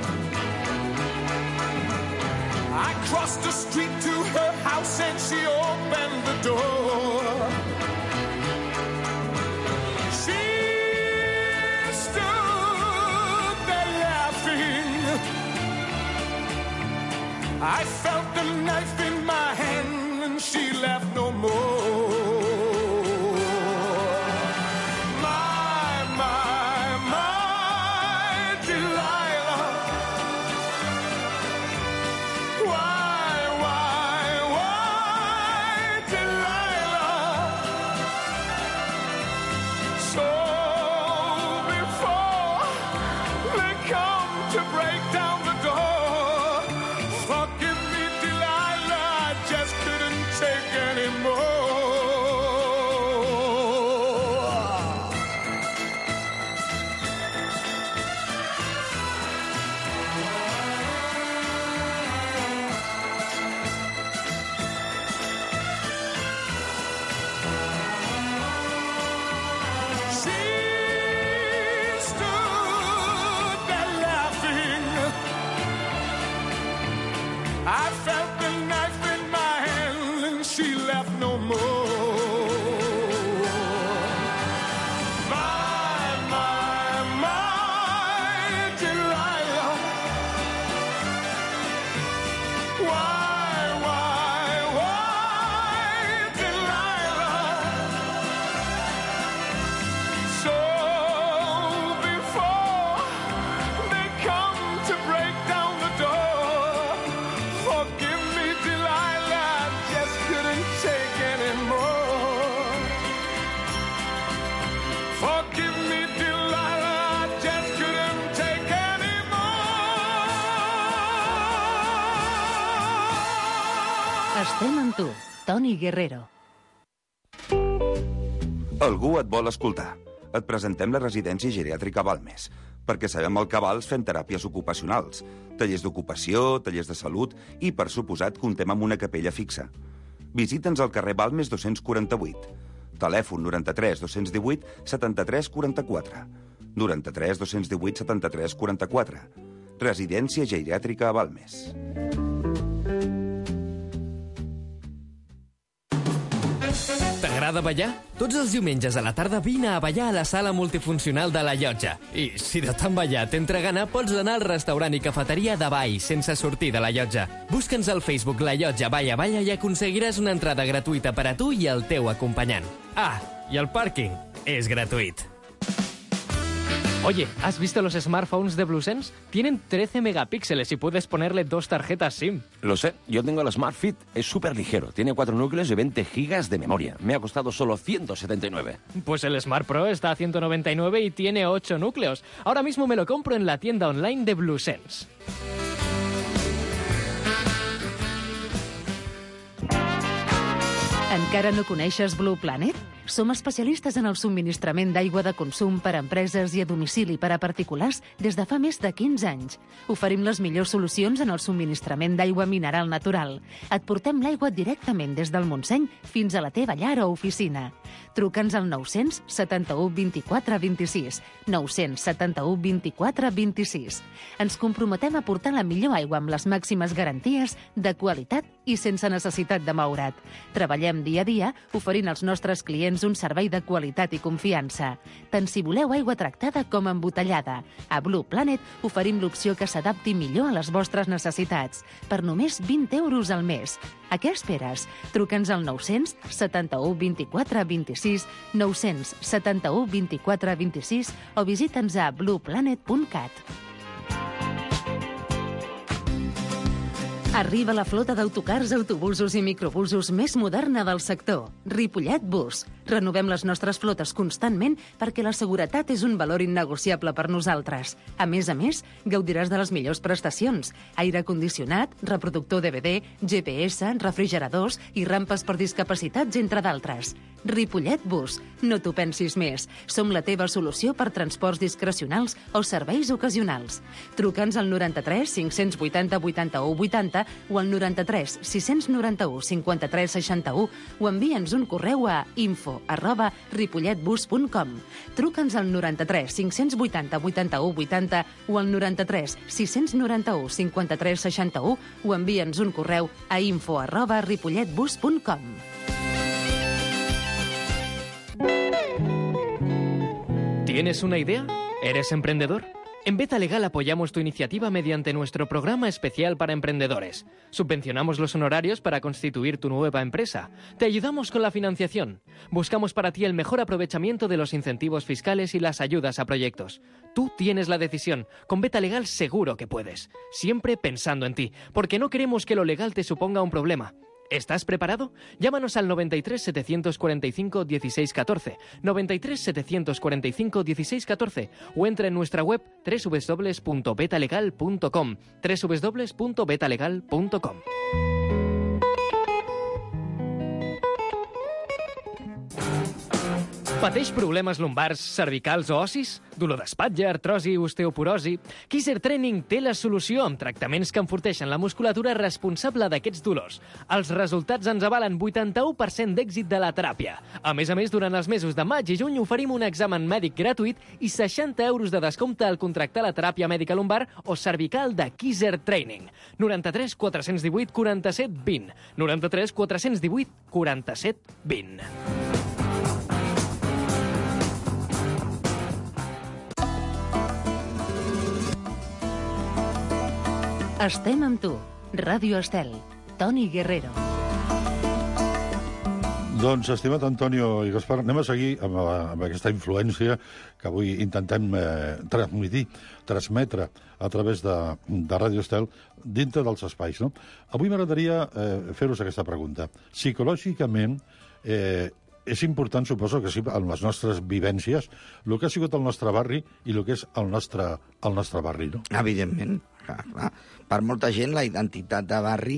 I crossed the street to her house and she opened the door. She stood there laughing. I felt the knife in my hand and she laughed no more. Why, why, why, Delilah? Toni Guerrero. Algú et vol escoltar. Et presentem la residència geriàtrica Balmes, perquè sabem el que vals fent teràpies ocupacionals, tallers d'ocupació, tallers de salut i, per suposat, comptem amb una capella fixa. Visita'ns al carrer Balmes dos-cents quaranta-vuit. Telèfon noranta-tres dos-cents divuit setanta-tres quaranta-quatre. noranta-tres dos-cents divuit setanta-tres quaranta-quatre. Residència geriàtrica a Balmes. T'agrada ballar? Tots els diumenges a la tarda vine a ballar a la sala multifuncional de la Llotja. I si de tant ballar t'entra gana, pots anar al restaurant i cafeteria de ball sense sortir de la Llotja. Busca'ns al Facebook La Llotja Balla Balla i aconseguiràs una entrada gratuïta per a tu i el teu acompanyant. Ah, i el pàrquing és gratuït. Oye, ¿has visto los smartphones de BlueSense? Tienen trece megapíxeles y puedes ponerle dos tarjetas SIM. Lo sé, yo tengo el Smart Fit, es súper ligero, tiene cuatro núcleos y veinte gigas de memoria. Me ha costado solo ciento setenta y nueve. Pues el Smart Pro está a ciento noventa y nueve y tiene ocho núcleos. Ahora mismo me lo compro en la tienda online de BlueSense. Encara no coneixes Blue Planet? Som especialistes en el subministrament d'aigua de consum per a empreses i a domicili per a particulars des de fa més de quinze anys. Oferim les millors solucions en el subministrament d'aigua mineral natural. Et portem l'aigua directament des del Montseny fins a la teva llar o oficina. Truca'ns al nou-cents setanta-u vint-i-quatre vint-i-sis, nou-cents setanta-u vint-i-quatre vint-i-sis. Ens comprometem a portar la millor aigua amb les màximes garanties de qualitat i sense necessitat de moure't. Treballem dia a dia oferint als nostres clients un servei de qualitat i confiança. Tant si voleu aigua tractada com embotellada. A Blue Planet oferim l'opció que s'adapti millor a les vostres necessitats, per només vint euros al mes. A què esperes? Truca'ns al nou-cents setanta-u vint-i-quatre vint-i-sis, nou-cents setanta-u vint-i-quatre vint-i-sis o visita'ns a blue planet punt cat. Arriba la flota d'autocars, autobusos i microbusos més moderna del sector, Ripollet Bus. Renovem les nostres flotes constantment perquè la seguretat és un valor innegociable per nosaltres. A més a més, gaudiràs de les millors prestacions: aire condicionat, reproductor D V D, G P S, refrigeradors i rampes per discapacitats, entre d'altres. Ripollet Bus. No t'ho pensis més. Som la teva solució per transports discrecionals o serveis ocasionals. Truca'ns al noranta-tres cinc-cents vuitanta vuitanta-u vuitanta o al noranta-tres sis-cents noranta-u cinquanta-tres seixanta-u o envia'ns un correu a info arroba ripolletbus punt com. Truca'ns al noranta-tres cinc-cents vuitanta vuitanta-u vuitanta o al noranta-tres sis-cents noranta-u cinquanta-tres seixanta-u o envia'ns un correu a info arroba ripolletbus punt com. ¿Tienes una idea? ¿Eres emprendedor? En Beta Legal apoyamos tu iniciativa mediante nuestro programa especial para emprendedores. Subvencionamos los honorarios para constituir tu nueva empresa. Te ayudamos con la financiación. Buscamos para ti el mejor aprovechamiento de los incentivos fiscales y las ayudas a proyectos. Tú tienes la decisión. Con Beta Legal seguro que puedes. Siempre pensando en ti, porque no queremos que lo legal te suponga un problema. ¿Estás preparado? Llámanos al noventa y tres setecientos cuarenta y cinco dieciséis catorce, noventa y tres setecientos cuarenta y cinco dieciséis catorce o entra en nuestra web doble u doble u doble u punto betalegal punto com, doble u doble u doble u punto betalegal punto com. Pateix problemes lumbars, cervicals o ossis? Dolor d'espatlla, artrosi, osteoporosi? Kaiser Training té la solució amb tractaments que enforteixen la musculatura responsable d'aquests dolors. Els resultats ens avalen vuitanta-u per cent d'èxit de la teràpia. A més a més, durant els mesos de maig i juny oferim un examen mèdic gratuït i seixanta euros de descompte al contractar la teràpia mèdica lumbar o cervical de Kaiser Training. noranta-tres quatre-cents divuit quaranta-set vint. noranta-tres quatre-cents divuit quaranta-set vint. Estem amb tu. Ràdio Estel. Toni Guerrero. Doncs, estimat Antonio i Gaspar, anem a seguir amb, amb aquesta influència que avui intentem eh, transmitir, transmetre a través de, de Ràdio Estel dintre dels espais. No? Avui m'agradaria eh, fer-vos aquesta pregunta. Psicològicament, eh, és important, suposo que sí, en les nostres vivències, el que ha sigut el nostre barri i el que és el nostre, el nostre barri, no? Evidentment. Clar, clar. Per molta gent, la identitat de barri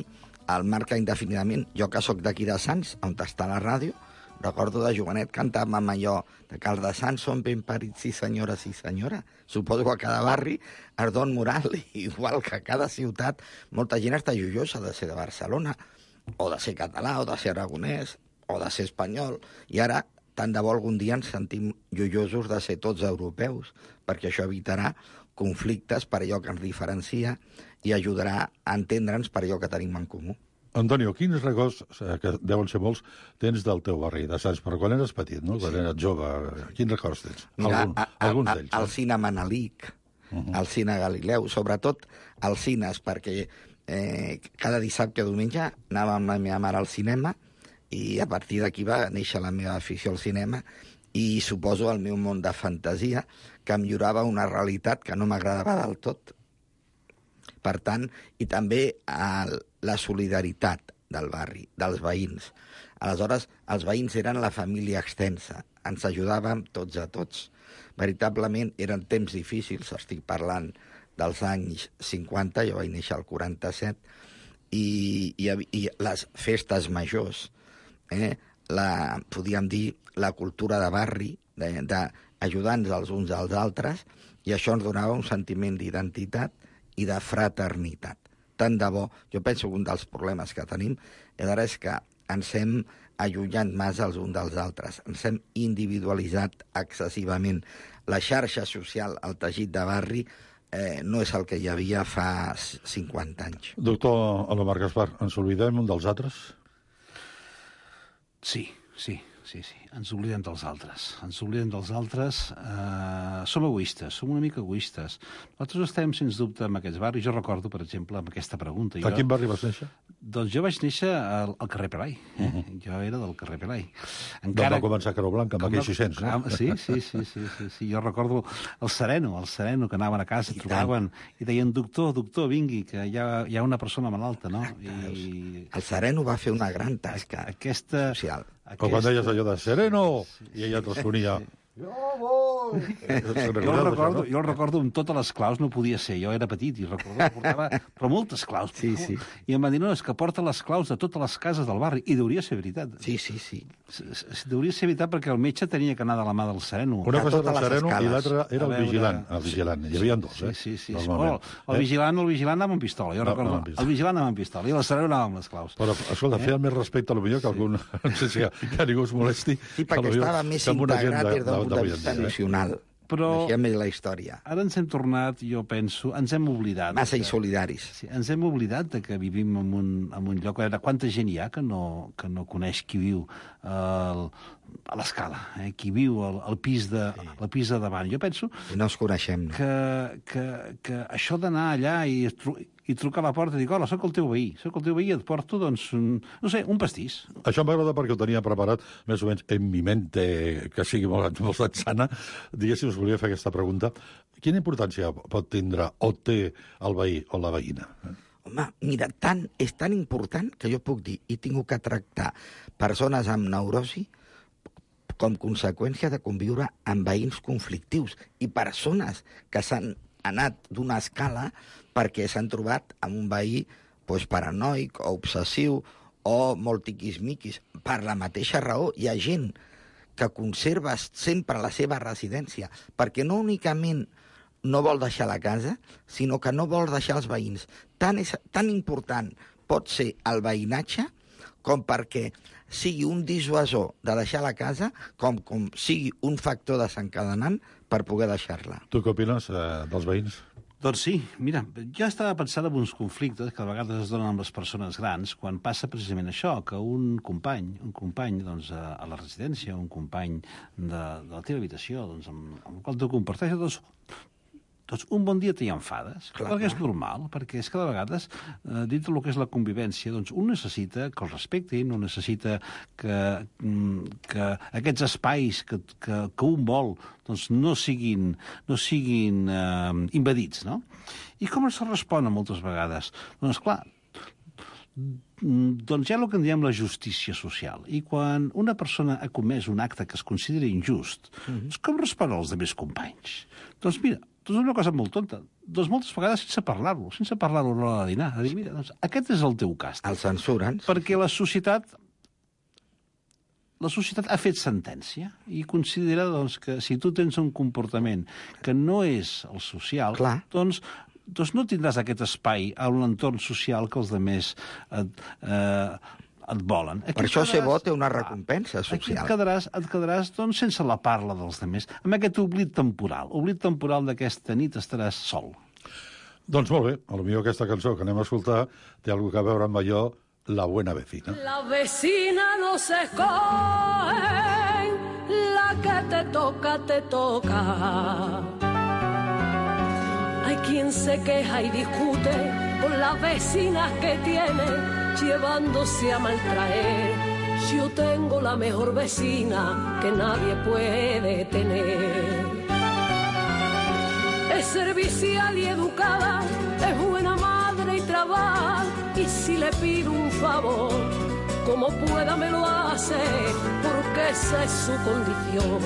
el marca indefinidament. Jo que sóc d'aquí de Sants, on està la ràdio, recordo de jovenet cantàvem allò de que els de Sants són ben parits, sí senyora, sí senyora. Suposo que a cada barri es don moral, igual que a cada ciutat. Molta gent està joiosa de ser de Barcelona, o de ser català, o de ser aragonès, o de ser espanyol. I ara, tant de bo algun dia ens sentim joiosos de ser tots europeus, perquè això evitarà conflictes per allò que ens diferencia i ajudarà a entendre'ns per allò que tenim en comú. Antonio, quins records, que deuen ser molts, tens del teu barri de Sants? Però quan eres petit, no? Quan sí. eres jove, quins records tens? Mira, Algun, a, a, alguns a, d'ells. El cine Manelic, uh -huh. el cine Galileu, sobretot els cines, perquè eh, cada dissabte o diumenge anàvem amb la meva mare al cinema i a partir d'aquí va néixer la meva afició al cinema i suposo el meu món de fantasia que em llorava una realitat que no m'agradava del tot. Per tant, i també el, la solidaritat del barri, dels veïns. Aleshores, els veïns eren la família extensa, ens ajudàvem tots a tots. Veritablement eren temps difícils, estic parlant dels anys cinquanta, jo vaig néixer al quaranta-set, i, i, i les festes majors, eh, la, podríem dir, la cultura de barri, d'ajudar-nos els uns als altres, i això ens donava un sentiment d'identitat i de fraternitat. Tant de bo, jo penso que un dels problemes que tenim ara és que ens hem allunyat massa els uns dels altres, ens hem individualitzat excessivament. La xarxa social, el teixit de barri, eh, no és el que hi havia fa cinquanta anys. Doctor Alomar Gaspar, ens oblidem un dels altres? Sí, sí. Sí, sí, ens oblidem dels altres. Ens oblidem dels altres. Uh, som egoistes, som una mica egoistes. Nosaltres estem, sens dubte, en aquests barris. Jo recordo, per exemple, amb aquesta pregunta. A jo, quin barri vas néixer? Doncs jo vaig néixer al, al carrer Pelai. Eh? Uh -huh. Jo era del carrer Pelai. Encara... Doncs va començar a Caró Blanc, amb aquells sis-cents, no? Sí, sí, sí, sí, sí, sí. Jo recordo el sereno, el sereno, que anaven a casa, I trobaven, tant. i deien, doctor, doctor, vingui, que hi ha, hi ha una persona malalta, no? I... El sereno va fer una gran tasca aquesta... social. Aquesta... O quan deies allò de sereno, sí, sí, i ella et responia... Sí. Jo vull! Jo el, recordo, jo el recordo amb totes les claus, no podia ser, jo era petit i recordo que portava però moltes claus. Sí, sí. I em van dir, no, és que porta les claus de totes les cases del barri, i deuria ser veritat. Sí, sí, sí. Deuria ser veritat perquè el metge tenia que anar de la mà del sereno. Una cosa era el sereno i l'altra era el veure... vigilant. El vigilant. Hi havia dos, eh? Sí, sí, sí. Bueno, el, eh? vigilant, el vigilant anava amb pistola, jo no, recordo. No, el vigilant anava amb pistola i el sereno anava amb les claus. Però, escolta, eh? feia més respecte, potser que algun... No sé si que ningú es molesti. Sí, perquè estava més integrat des del punt de vista nacional. Però més la història. Ara ens hem tornat, jo penso, ens hem oblidat. Massa insolidaris. Sí, ens hem oblidat de que vivim en un, en un lloc... Quanta gent hi ha que no, que no coneix qui viu el, a l'escala, eh? Qui viu al, al pis de, sí. al pis de davant. Jo penso... I no els coneixem. Que, que, que això d'anar allà i... i trucar a la porta i dic, hola, sóc el teu veí, sóc el teu veí i et porto, doncs, un, no sé, un pastís. Això m'agrada perquè ho tenia preparat, més o menys, en mi mente, que sigui molt, molt sana. Diguéssim, us volia fer aquesta pregunta. Quina importància pot tindre o té el veí o la veïna? Home, mira, tant, és tan important que jo puc dir, he tingut que tractar persones amb neurosi com conseqüència de conviure amb veïns conflictius i persones que s'han anat d'una escala perquè s'han trobat amb un veí doncs, paranoic o obsessiu o molt tiquismiquis. Per la mateixa raó hi ha gent que conserva sempre la seva residència perquè no únicament no vol deixar la casa, sinó que no vol deixar els veïns. Tan, és, tan important pot ser el veïnatge com perquè sigui un dissuasor de deixar la casa com, com sigui un factor desencadenant per poder deixar-la. Tu què opines eh, dels veïns? Doncs sí, mira, jo estava pensant en uns conflictes que a vegades es donen amb les persones grans quan passa precisament això, que un company, un company doncs, a, a la residència, un company de, de la teva habitació, doncs, amb, amb el qual tu comparteixes, doncs, doncs un bon dia t'hi enfades, clar, perquè és normal, perquè és que de vegades, eh, dintre del que és la convivència, doncs un necessita que el respectin, un necessita que, que aquests espais que, que, que un vol doncs no siguin, no siguin eh, invadits, no? I com es respon moltes vegades? Doncs clar, doncs hi ha el que en diem la justícia social. I quan una persona ha comès un acte que es considera injust, mm-hmm. doncs com respon als altres companys? Doncs mira, doncs una cosa molt tonta. Doncs moltes vegades sense parlar-lo, sense parlar-lo a l'hora de dinar. A dir, mira, doncs aquest és el teu càstig. El censuren. Perquè la societat... La societat ha fet sentència i considera doncs, que si tu tens un comportament que no és el social, Clar. doncs, doncs no tindràs aquest espai a un entorn social que els altres et, eh, et volen. Aquí Per això quedaràs, ser bo té una recompensa social. Aquí et quedaràs, et quedaràs doncs, sense la parla dels altres, amb aquest oblit temporal. Oblit temporal d'aquesta nit estaràs sol. Doncs molt bé, potser aquesta cançó que anem a escoltar té alguna cosa a veure amb allò La buena vecina. La vecina no se escoge, la que te toca, te toca. Hay quien se queja y discute con las vecinas que tiene, llevándose a maltraer. Yo tengo la mejor vecina que nadie puede tener. Es servicial y educada, es buena madre y trabaja. Y si le pido un favor, como pueda me lo hace, porque esa es su condición.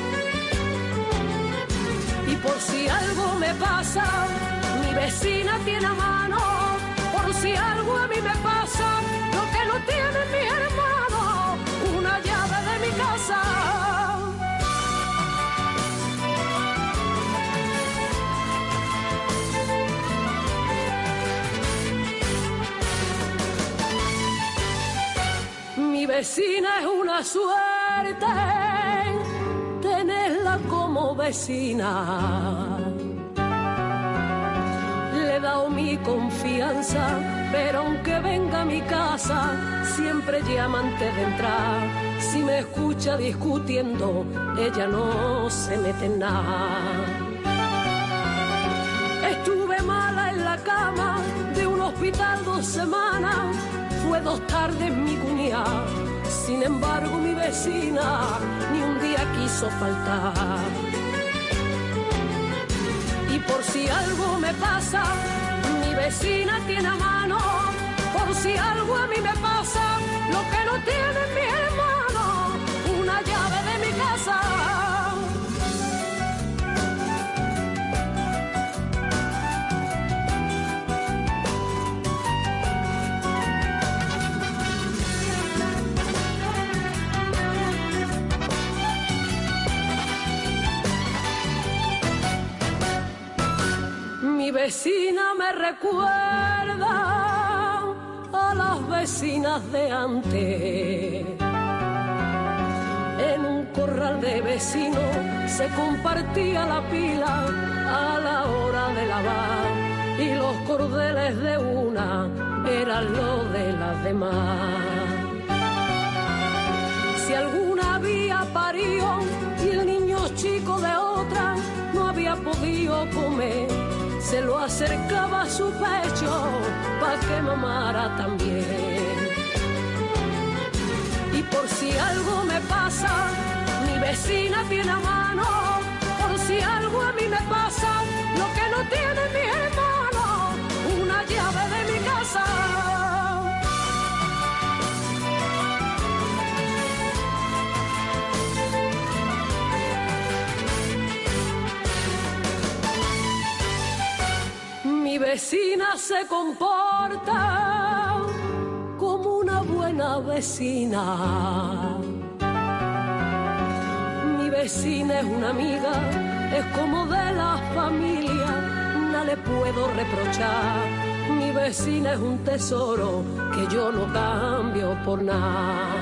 Y por si algo me pasa, mi vecina tiene a mano. Por si algo a mí me pasa, lo que no tienen mis hermanos, una llave de mi casa. Mi vecina es una suerte, tenerla como vecina. Le he dado mi confianza, pero aunque venga a mi casa, siempre llama antes de entrar. Si me escucha discutiendo, ella no se mete en nada. Estuve mala en la cama de un hospital dos semanas. Fue dos tardes mi cuñada, sin embargo mi vecina ni un día quiso faltar. Y por si algo me pasa, mi vecina tiene a mano. Por si algo a mí me pasa, lo que no tienen mis hermanos, una llave de mi casa. Mi vecina me recuerda a las vecinas de antes. En un corral de vecinos se compartía la pila a la hora de lavar y los cordeles de una eran los de las demás. Si alguna había parido y el niño chico de otra no había podido comer, se lo acercaba a su pecho pa' que mamara también. Y por si algo me pasa, mi vecina tiene a mano. Por si algo a mí me pasa, lo que no tiene mi hermano, una llave de mi casa. Mi vecina se comporta como una buena vecina. Mi vecina es una amiga, es como de la familia, no le puedo reprochar. Mi vecina es un tesoro que yo no cambio por nada.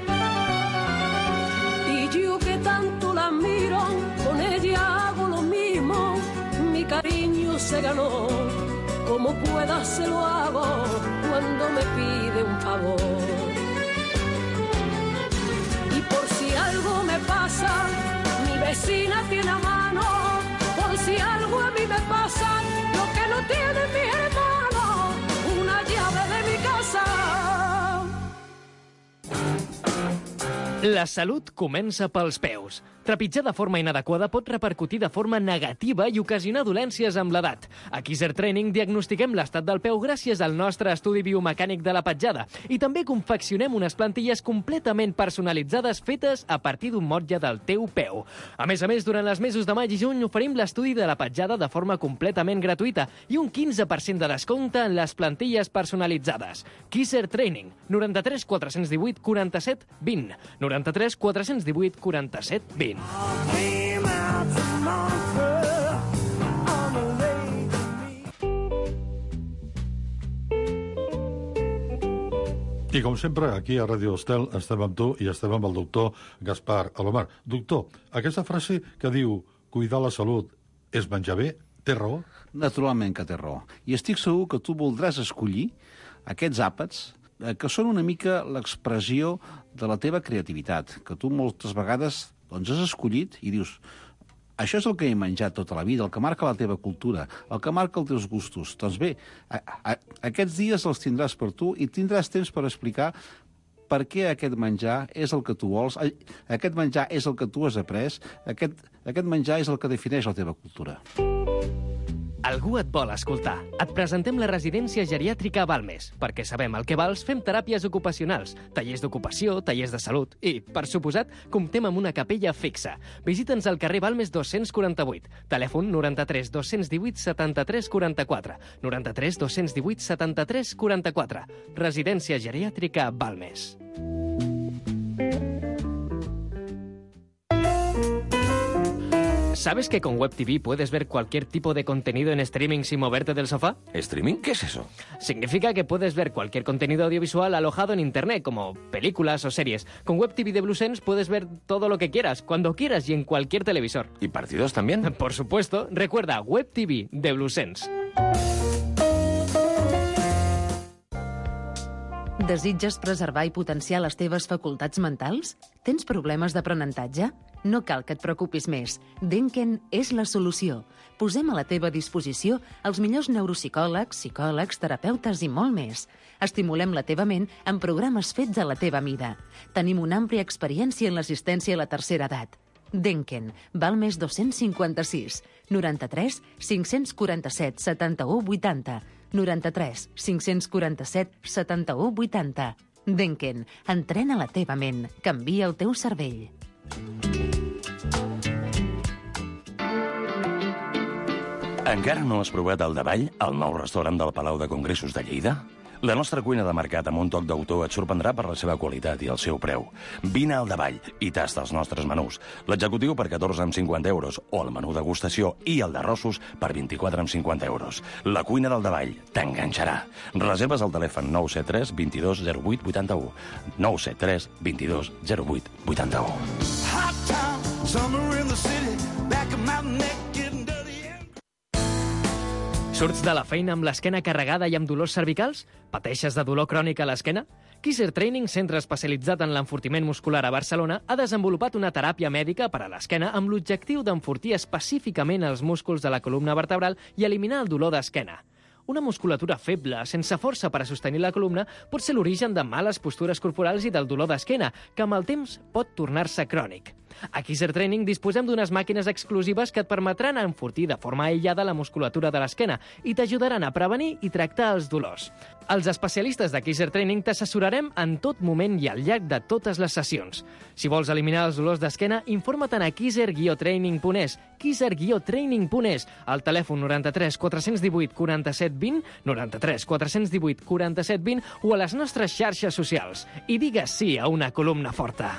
Y yo que tanto la admiro, con ella hago lo mismo. Mi cariño se ganó, como pueda se lo hago cuando me pide un favor. Y por si algo me pasa, mi vecina tiene a mano. Por si algo a mí me pasa, lo que no tiene mi hermano, una llave de mi casa. La salut comença pels peus. Trepitjar de forma inadequada pot repercutir de forma negativa i ocasionar dolències amb l'edat. A Kaiser Training diagnostiquem l'estat del peu gràcies al nostre estudi biomecànic de la petjada i també confeccionem unes plantilles completament personalitzades fetes a partir d'un motlle del teu peu. A més a més, durant els mesos de maig i juny oferim l'estudi de la petjada de forma completament gratuïta i un quinze per cent de descompte en les plantilles personalitzades. Kaiser Training, noranta-tres quatre-cents divuit quaranta-set vint. noranta-tres quatre-cents divuit quaranta-set vint. I com sempre, aquí a Ràdio Estel estem amb tu i estem amb el doctor Gaspar Alomar. Doctor, aquesta frase que diu cuidar la salut és menjar bé, té raó? Naturalment que té raó. I estic segur que tu voldràs escollir aquests àpats eh, que són una mica l'expressió de la teva creativitat, que tu moltes vegades doncs, has escollit i dius això és el que he menjat tota la vida, el que marca la teva cultura, el que marca els teus gustos. Doncs bé, a, a, aquests dies els tindràs per tu i tindràs temps per explicar per què aquest menjar és el que tu vols, aquest menjar és el que tu has après, aquest, aquest menjar és el que defineix la teva cultura. Algú et vol escoltar. Et presentem la residència geriàtrica Balmes. Perquè sabem el que vals, fem teràpies ocupacionals, tallers d'ocupació, tallers de salut i, per suposat, comptem amb una capella fixa. Visita'ns al carrer Balmes dos-cents quaranta-vuit. Telèfon noranta-tres dos-cents divuit setanta-tres quaranta-quatre. noranta-tres dos-cents divuit setanta-tres quaranta-quatre. Residència geriàtrica Balmes. ¿Sabes que con Web T V puedes ver cualquier tipo de contenido en streaming sin moverte del sofá? ¿Streaming? ¿Qué es eso? Significa que puedes ver cualquier contenido audiovisual alojado en Internet, como películas o series. Con Web T V de BlueSense puedes ver todo lo que quieras, cuando quieras y en cualquier televisor. ¿Y partidos también? Por supuesto. Recuerda, Web T V de BlueSense. Desitges preservar i potenciar les teves facultats mentals? Tens problemes d'aprenentatge? No cal que et preocupis més. Denken és la solució. Posem a la teva disposició els millors neuropsicòlegs, psicòlegs, terapeutes i molt més. Estimulem la teva ment amb programes fets a la teva mida. Tenim una àmplia experiència en l'assistència a la tercera edat. Denken, Balmes dos-cents cinquanta-sis, noranta-tres cinc-cents quaranta-set setanta-u vuitanta, noranta-tres cinc-cents quaranta-set setanta-u vuitanta. Denken, entrena la teva ment, canvia el teu cervell. Encara no has provat el Davall, el nou restaurant del Palau de Congressos de Lleida? La nostra cuina de mercat amb un toc d'autor et sorprendrà per la seva qualitat i el seu preu. Vine al Davall i tasta els nostres menús. L'executiu per catorze coma cinquanta euros o el menú degustació i el d'arrossos per vint-i-quatre coma cinquanta euros. La cuina del Davall t'enganxarà. Reserves al telèfon nou set tres vint-i-dos zero vuit vuitanta-u. nou set tres vint-i-dos zero vuit vuitanta-u. Hot town, summer in the city, back of my neck getting dirty. Surts de la feina amb l'esquena carregada i amb dolors cervicals? Pateixes de dolor crònic a l'esquena? Kaiser Training, centre especialitzat en l'enfortiment muscular a Barcelona, ha desenvolupat una teràpia mèdica per a l'esquena amb l'objectiu d'enfortir específicament els músculs de la columna vertebral i eliminar el dolor d'esquena. Una musculatura feble, sense força per a sostenir la columna, pot ser l'origen de males postures corporals i del dolor d'esquena, que amb el temps pot tornar-se crònic. A Kaiser Training disposem d'unes màquines exclusives que et permetran enfortir de forma aïllada la musculatura de l'esquena i t'ajudaran a prevenir i tractar els dolors. Els especialistes de Kaiser Training t'assessorarem en tot moment i al llarg de totes les sessions. Si vols eliminar els dolors d'esquena, informa't a kaiser training punt es, kaiser training punt es, al telèfon noranta-tres quatre-cents divuit quaranta-set vint, noranta-tres quatre-cents divuit quaranta-set vint o a les nostres xarxes socials. I digues sí a una columna forta.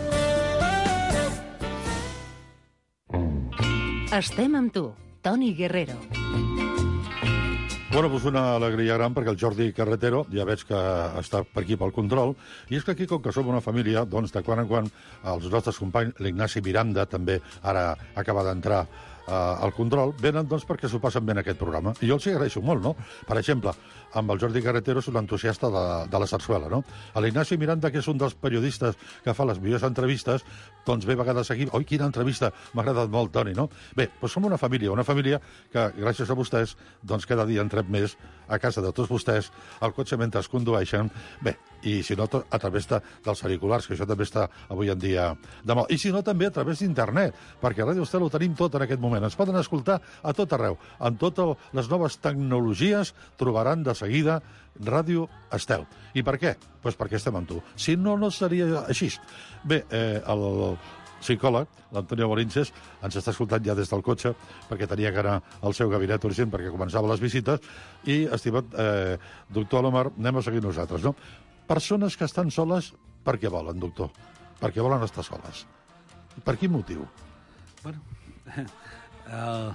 Estem amb tu, Toni Guerrero. Bueno, doncs una alegria gran perquè el Jordi Carretero ja veig que està per aquí pel control, i és que aquí, com que som una família, doncs de quan en quan els nostres companys, l'Ignasi Miranda també ara acaba d'entrar uh, al control, venen doncs perquè s'ho passen bé en aquest programa. I jo els agraeixo molt, no? Per exemple, amb el Jordi Carretero és un entusiasta de, de la sarsuela, no? A l'Ignasi Miranda, que és un dels periodistes que fa les millors entrevistes, doncs ve a vegades aquí, oi, quina entrevista, m'ha agradat molt, Toni, no? Bé, doncs som una família, una família que, gràcies a vostès, doncs cada dia entrem més a casa de tots vostès, al cotxe mentre es condueixen. Bé, i si no, a través de, dels auriculars, que això també està avui en dia de moda. I si no, també a través d'internet, perquè a Ràdio Estel ho tenim tot en aquest moment. Ens poden escoltar a tot arreu. En totes les noves tecnologies trobaran de seguida Ràdio Estel. I per què? Doncs pues perquè estem amb tu. Si no, no seria així. Bé, eh, el psicòleg, l'Antonio Bolinches, ens està escoltant ja des del cotxe, perquè tenia que anar al seu gabinet urgent perquè començava les visites, i, estimat eh, doctor Alomar, anem a seguir nosaltres, no? Persones que estan soles perquè volen, doctor. Perquè volen estar soles. Per quin motiu? Bueno, uh,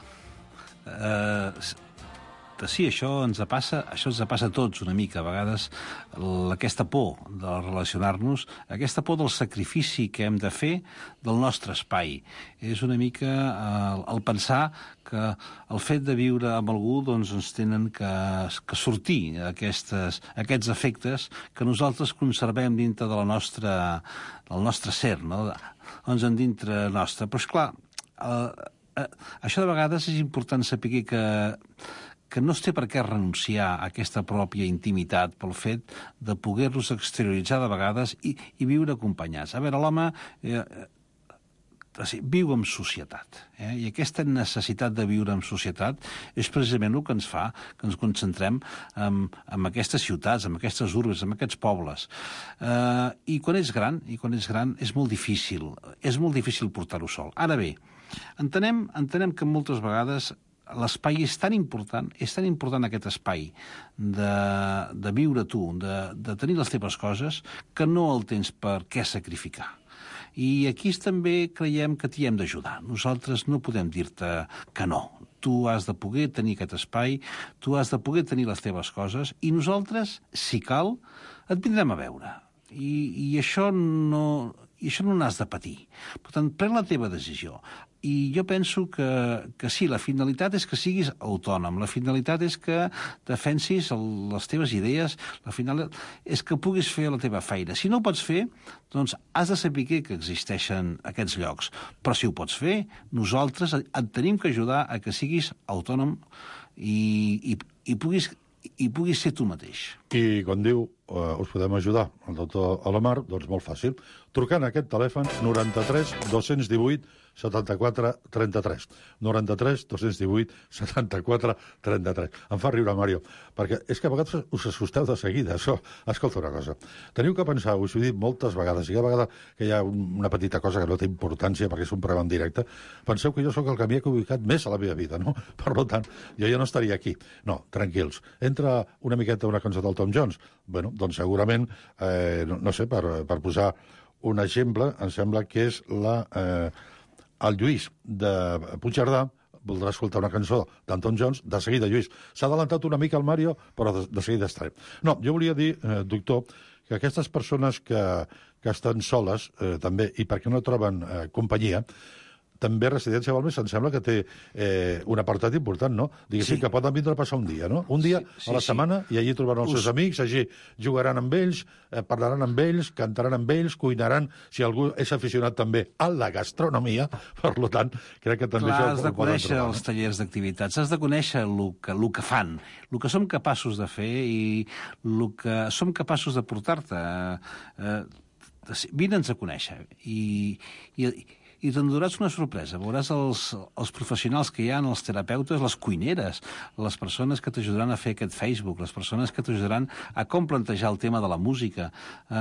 uh, sí, això ens passa, això ens passa a tots una mica. A vegades aquesta por de relacionar-nos, aquesta por del sacrifici que hem de fer del nostre espai. És una mica el, el pensar que el fet de viure amb algú doncs, ens tenen que, que sortir aquestes, aquests efectes que nosaltres conservem dintre de la nostra, del nostre ser, no? Doncs en dintre nostre. Però, esclar, eh, eh, això de vegades és important saber que que no es té per què renunciar a aquesta pròpia intimitat pel fet de poder-los exterioritzar de vegades i, i viure acompanyats. A veure, l'home eh, eh, viu en societat, eh? I aquesta necessitat de viure en societat és precisament el que ens fa que ens concentrem en, en aquestes ciutats, en aquestes urbes, en aquests pobles. Eh, I quan ets gran, i quan ets gran és molt difícil, és molt difícil portar-ho sol. Ara bé, entenem, entenem que moltes vegades l'espai és tan important, és tan important aquest espai de, de viure tu, de, de tenir les teves coses, que no el tens per què sacrificar. I aquí també creiem que t'hi hem d'ajudar. Nosaltres no podem dir-te que no. Tu has de poder tenir aquest espai, tu has de poder tenir les teves coses, i nosaltres, si cal, et vindrem a veure. I, i això no... I això no n'has de patir. Per tant, pren la teva decisió. I jo penso que, que sí, la finalitat és que siguis autònom, la finalitat és que defensis el, les teves idees, la finalitat és que puguis fer la teva feina. Si no ho pots fer, doncs has de saber que existeixen aquests llocs. Però si ho pots fer, nosaltres et tenim que ajudar a que siguis autònom i, i, i puguis i puguis ser tu mateix. I quan diu uh, us podem ajudar, el doctor Alomar, doncs molt fàcil. Trucant a aquest telèfon noranta-tres dos-cents divuit setanta-quatre trenta-tres. noranta-tres dos-cents divuit setanta-quatre trenta-tres. Em fa riure, Mario, perquè és que a vegades us assusteu de seguida. Això, escolta una cosa. Teniu que pensar, us ho he dit moltes vegades, i cada vegada que hi ha una petita cosa que no té importància perquè és un programa en directe, penseu que jo sóc el que m'hi he ubicat més a la meva vida, no? Per tant, jo ja no estaria aquí. No, tranquils. Entra una miqueta una cançó del Tom Jones. Bueno, doncs segurament, eh, no, no sé, per, per posar un exemple, em sembla que és la... Eh, el Lluís de Puigcerdà voldrà escoltar una cançó d'Anton Jones. De seguida, Lluís, s'ha adelantat una mica el Mario, però de, de seguida estarem. No, jo volia dir, eh, doctor, que aquestes persones que, que estan soles, eh, també, i perquè no troben eh, companyia, també Residència Balmes em sembla que té eh, un apartat important, no? Diguéssim sí. Que poden vindre a passar un dia, no? Un dia sí, sí, a la setmana sí. I allí trobaran els Us... seus amics, allí jugaran amb ells, eh, parlaran amb ells, cantaran amb ells, cuinaran, si algú és aficionat també a la gastronomia, per tant, crec que també Clar, això has de conèixer trobar, els no? tallers d'activitats, has de conèixer el que, el que fan, el que som capaços de fer i el que som capaços de portar-te. Eh, eh, Vine'ns a conèixer i... i i te'n donaràs una sorpresa. Veuràs els, els professionals que hi ha, els terapeutes, les cuineres, les persones que t'ajudaran a fer aquest Facebook, les persones que t'ajudaran a com plantejar el tema de la música.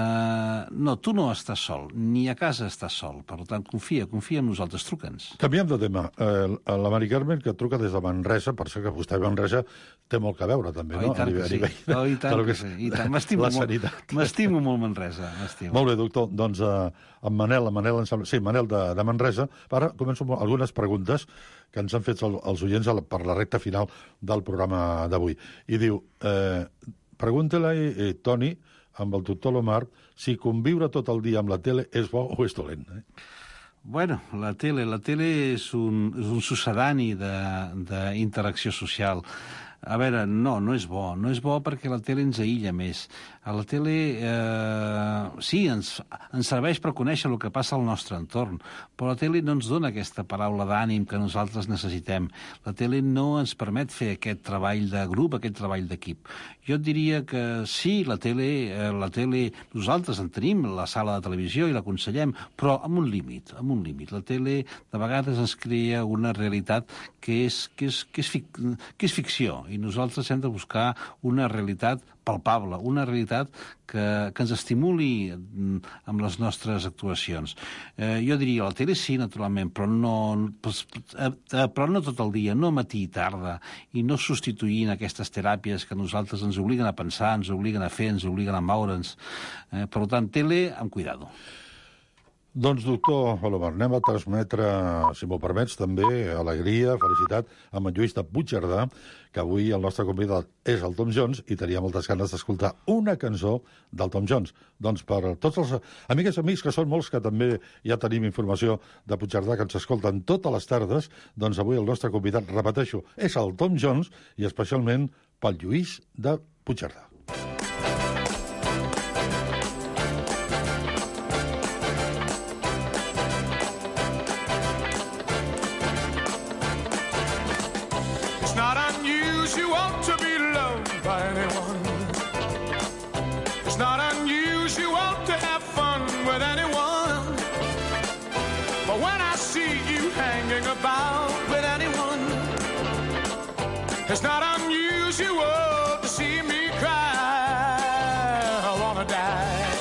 Uh, no, tu no estàs sol, ni a casa estàs sol. Per tant, confia, confia en nosaltres, truca'ns. Canviem de tema. Uh, la Mari Carmen, que truca des de Manresa, per ser que vostè Manresa té molt que veure, també, oh, no? I tant que sí. Oh, i tant que sí. I tant. M'estimo molt, m'estimo molt Manresa. Molt bé, doctor. Doncs uh, en Manel, en Manel, en... sí, Manel de, de Manresa. Ara començo amb algunes preguntes que ens han fet el, els oients a la, per la recta final del programa d'avui. I diu, eh, pregunta-li, eh, Toni, amb el doctor Alomar, si conviure tot el dia amb la tele és bo o és dolent. Eh? Bueno, la tele, la tele és un, és un succedani d'interacció social. A veure, no, no és bo. No és bo perquè la tele ens aïlla més. A la tele, eh, sí, ens, ens serveix per conèixer el que passa al nostre entorn, però la tele no ens dona aquesta paraula d'ànim que nosaltres necessitem. La tele no ens permet fer aquest treball de grup, aquest treball d'equip. Jo et diria que sí, la tele, eh, la tele, nosaltres en tenim la sala de televisió i l'aconsellem, però amb un límit, amb un límit. La tele de vegades ens crea una realitat que és, que és, que és, fic, que és ficció, i nosaltres hem de buscar una realitat palpable, una realitat que, que ens estimuli amb les nostres actuacions. Eh, jo diria, la tele sí, naturalment, però no, però no tot el dia, no matí i tarda, i no substituint aquestes teràpies que nosaltres ens obliguen a pensar, ens obliguen a fer, ens obliguen a moure'ns. Eh, per tant, tele, amb cuidado. Doncs, doctor Alomar, anem a transmetre, si m'ho permets, també alegria, felicitat amb en Lluís de Puigcerdà, que avui el nostre convidat és el Tom Jones i tenia moltes ganes d'escoltar una cançó del Tom Jones. Doncs per tots els amigues i amics, que són molts, que també ja tenim informació de Puigcerdà, que ens escolten totes les tardes, doncs avui el nostre convidat, repeteixo, és el Tom Jones i especialment pel Lluís de Puigcerdà. It's not unusual to see me cry. I wanna die.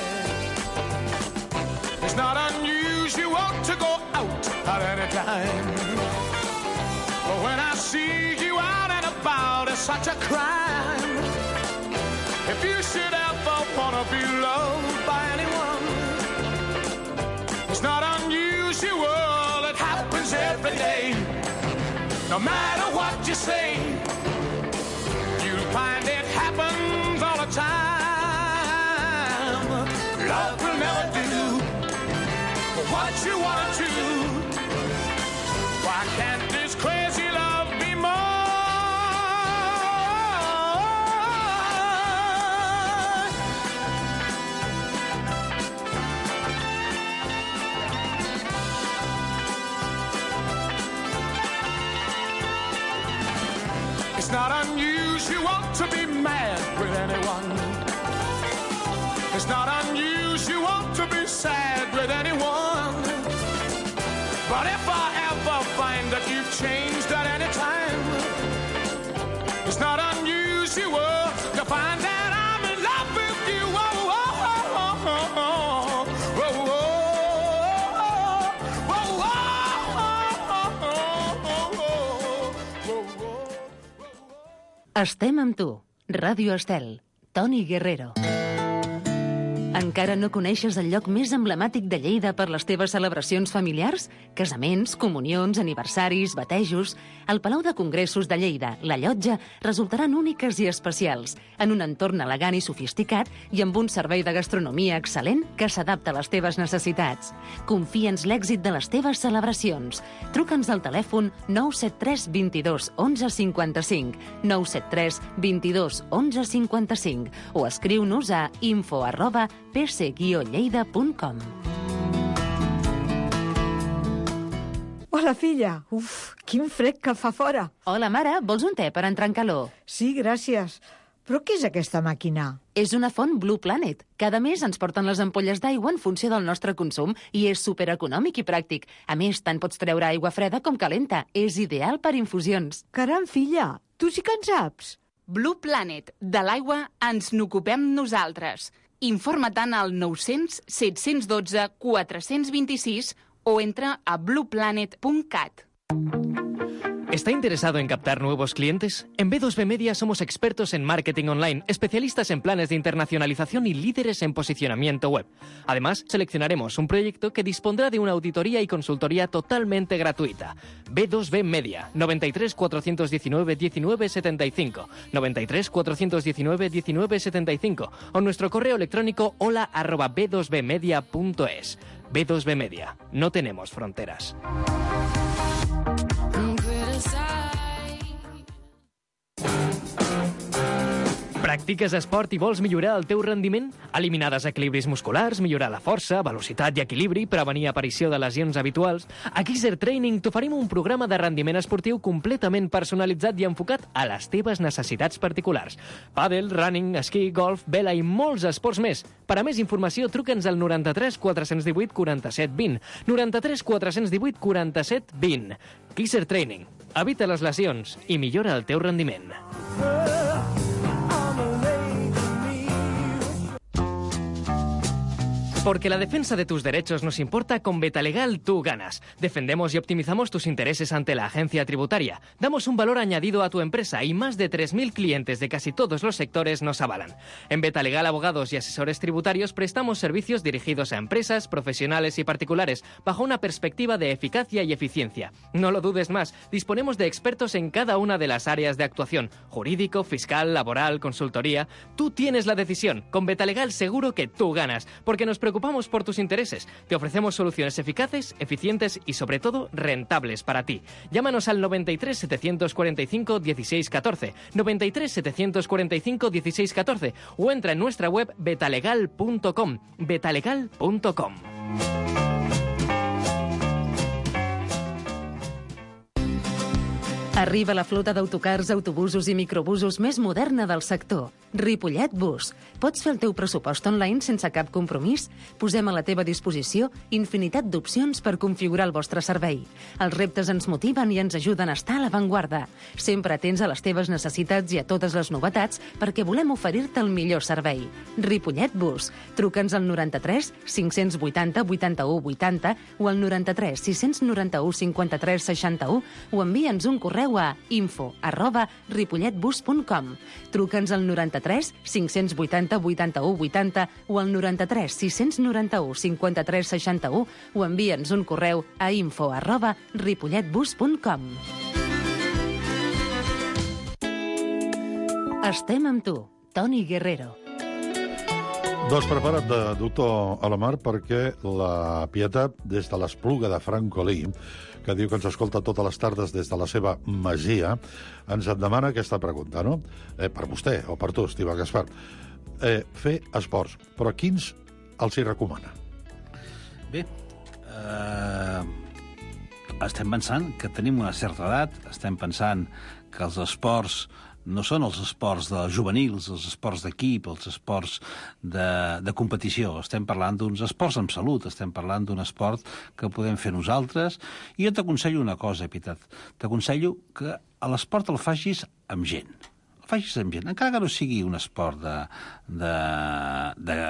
It's not unusual to go out at any time. But when I see you out and about, it's such a crime. If you should ever wanna be loved by anyone, it's not unusual. It happens every day. No matter what you say, you'll find it happens all the time. Love will never do what you want to. Why can't this crazy love be more? It's not unusual to be mad with anyone. It's not unusual to be sad with anyone. But if I ever find that you've changed at any time, it's not unusual to find that I'm in love with you. Oh, oh, oh, oh, oh, oh, Estem amb tu. Ràdio Estel. Toni Guerrero. Encara no coneixes el lloc més emblemàtic de Lleida per les teves celebracions familiars? Casaments, comunions, aniversaris, batejos... El Palau de Congressos de Lleida, la Llotja, resultaran úniques i especials, en un entorn elegant i sofisticat i amb un servei de gastronomia excel·lent que s'adapta a les teves necessitats. Confia'ns l'èxit de les teves celebracions. Truca'ns al telèfon nou set tres vint-i-dos onze cinquanta-cinc, nou set tres vint-i-dos onze cinquanta-cinc o escriu-nos a info arroba p c guió lleida punt com. Hola, filla. Uf, quin fred que fa fora. Hola, mare. Vols un te per entrar en calor? Sí, gràcies. Però què és aquesta màquina? És una font Blue Planet. Cada mes ens porten les ampolles d'aigua en funció del nostre consum i és supereconòmic i pràctic. A més, tant pots treure aigua freda com calenta. És ideal per infusions. Caram, filla, tu sí que en saps. Blue Planet. De l'aigua ens n'ocupem nosaltres. Informa-te'n al nou cents set cents dotze quatre cents vint-i-sis o entra a blue planet punt cat. ¿Está interesado en captar nuevos clientes? En B dos B Media somos expertos en marketing online, especialistas en planes de internacionalización y líderes en posicionamiento web. Además, seleccionaremos un proyecto que dispondrá de una auditoría y consultoría totalmente gratuita. B dos B Media, noventa y tres cuatrocientos diecinueve diecinueve setenta y cinco, noventa y tres cuatrocientos diecinueve diecinueve setenta y cinco o nuestro correo electrónico hola arroba b dos b media punto es. B dos B Media, no tenemos fronteras. Practiques esport i vols millorar el teu rendiment? Eliminar desequilibris musculars, millorar la força, velocitat i equilibri, prevenir aparició de lesions habituals? A Kaiser Training t'oferim un programa de rendiment esportiu completament personalitzat i enfocat a les teves necessitats particulars. Pàdel, running, esquí, golf, vela i molts esports més. Per a més informació, truca'ns al noranta-tres quatre-cents divuit quaranta-set vint. noranta-tres quatre-cents divuit quaranta-set vint. Kaiser Training. Evita les lesions i millora el teu rendiment. Porque la defensa de tus derechos nos importa, con Betalegal tú ganas. Defendemos y optimizamos tus intereses ante la agencia tributaria. Damos un valor añadido a tu empresa y más de tres mil clientes de casi todos los sectores nos avalan. En Betalegal Abogados y Asesores Tributarios prestamos servicios dirigidos a empresas, profesionales y particulares bajo una perspectiva de eficacia y eficiencia. No lo dudes más, disponemos de expertos en cada una de las áreas de actuación: jurídico, fiscal, laboral, consultoría. Tú tienes la decisión. Con Betalegal seguro que tú ganas, porque nos preocupamos por tus intereses. Te ofrecemos soluciones eficaces, eficientes y, sobre todo, rentables para ti. Llámanos al noventa y tres setecientos cuarenta y cinco dieciséis catorce, noventa y tres setecientos cuarenta y cinco dieciséis catorce o entra en nuestra web betalegal punto com. betalegal punto com. Arriba la flota d'autocars, autobusos i microbusos més moderna del sector. Ripollet Bus. Pots fer el teu pressupost online sense cap compromís? Posem a la teva disposició infinitat d'opcions per configurar el vostre servei. Els reptes ens motiven i ens ajuden a estar a l'avantguarda. Sempre atents a les teves necessitats i a totes les novetats perquè volem oferir-te el millor servei. Ripollet Bus. Truca'ns al noranta-tres cinc-cents vuitanta vuitanta-u vuitanta o al noranta-tres sis-cents noranta-u cinquanta-tres seixanta-u o envia'ns un correu a info arroba ripolletbus punt com. Truca'ns al noranta-tres cinc-cents vuitanta vuitanta-u vuitanta o al noranta-tres sis-cents noranta-u cinquanta-tres seixanta-u o envia'ns un correu a info arroba ripolletbus punt com. Estem amb tu, Toni Guerrero. Doncs prepara't, de doctor Alamar, perquè la Pietat, des de l'Espluga de Francolí, que diu que ens escolta totes les tardes des de la seva masia, ens et demana aquesta pregunta, no? Eh, per vostè, o per tu, Estiva Gaspar. Eh, fer esports, però quins els hi recomana? Bé, eh, estem pensant que tenim una certa edat, estem pensant que els esports no són els esports de juvenils, els esports d'equip, els esports de, de competició. Estem parlant d'uns esports amb salut, estem parlant d'un esport que podem fer nosaltres. I jo t'aconsello una cosa, Pietat. T'aconsello que a l'esport el facis amb gent. El facis amb gent, encara que no sigui un esport de... de, de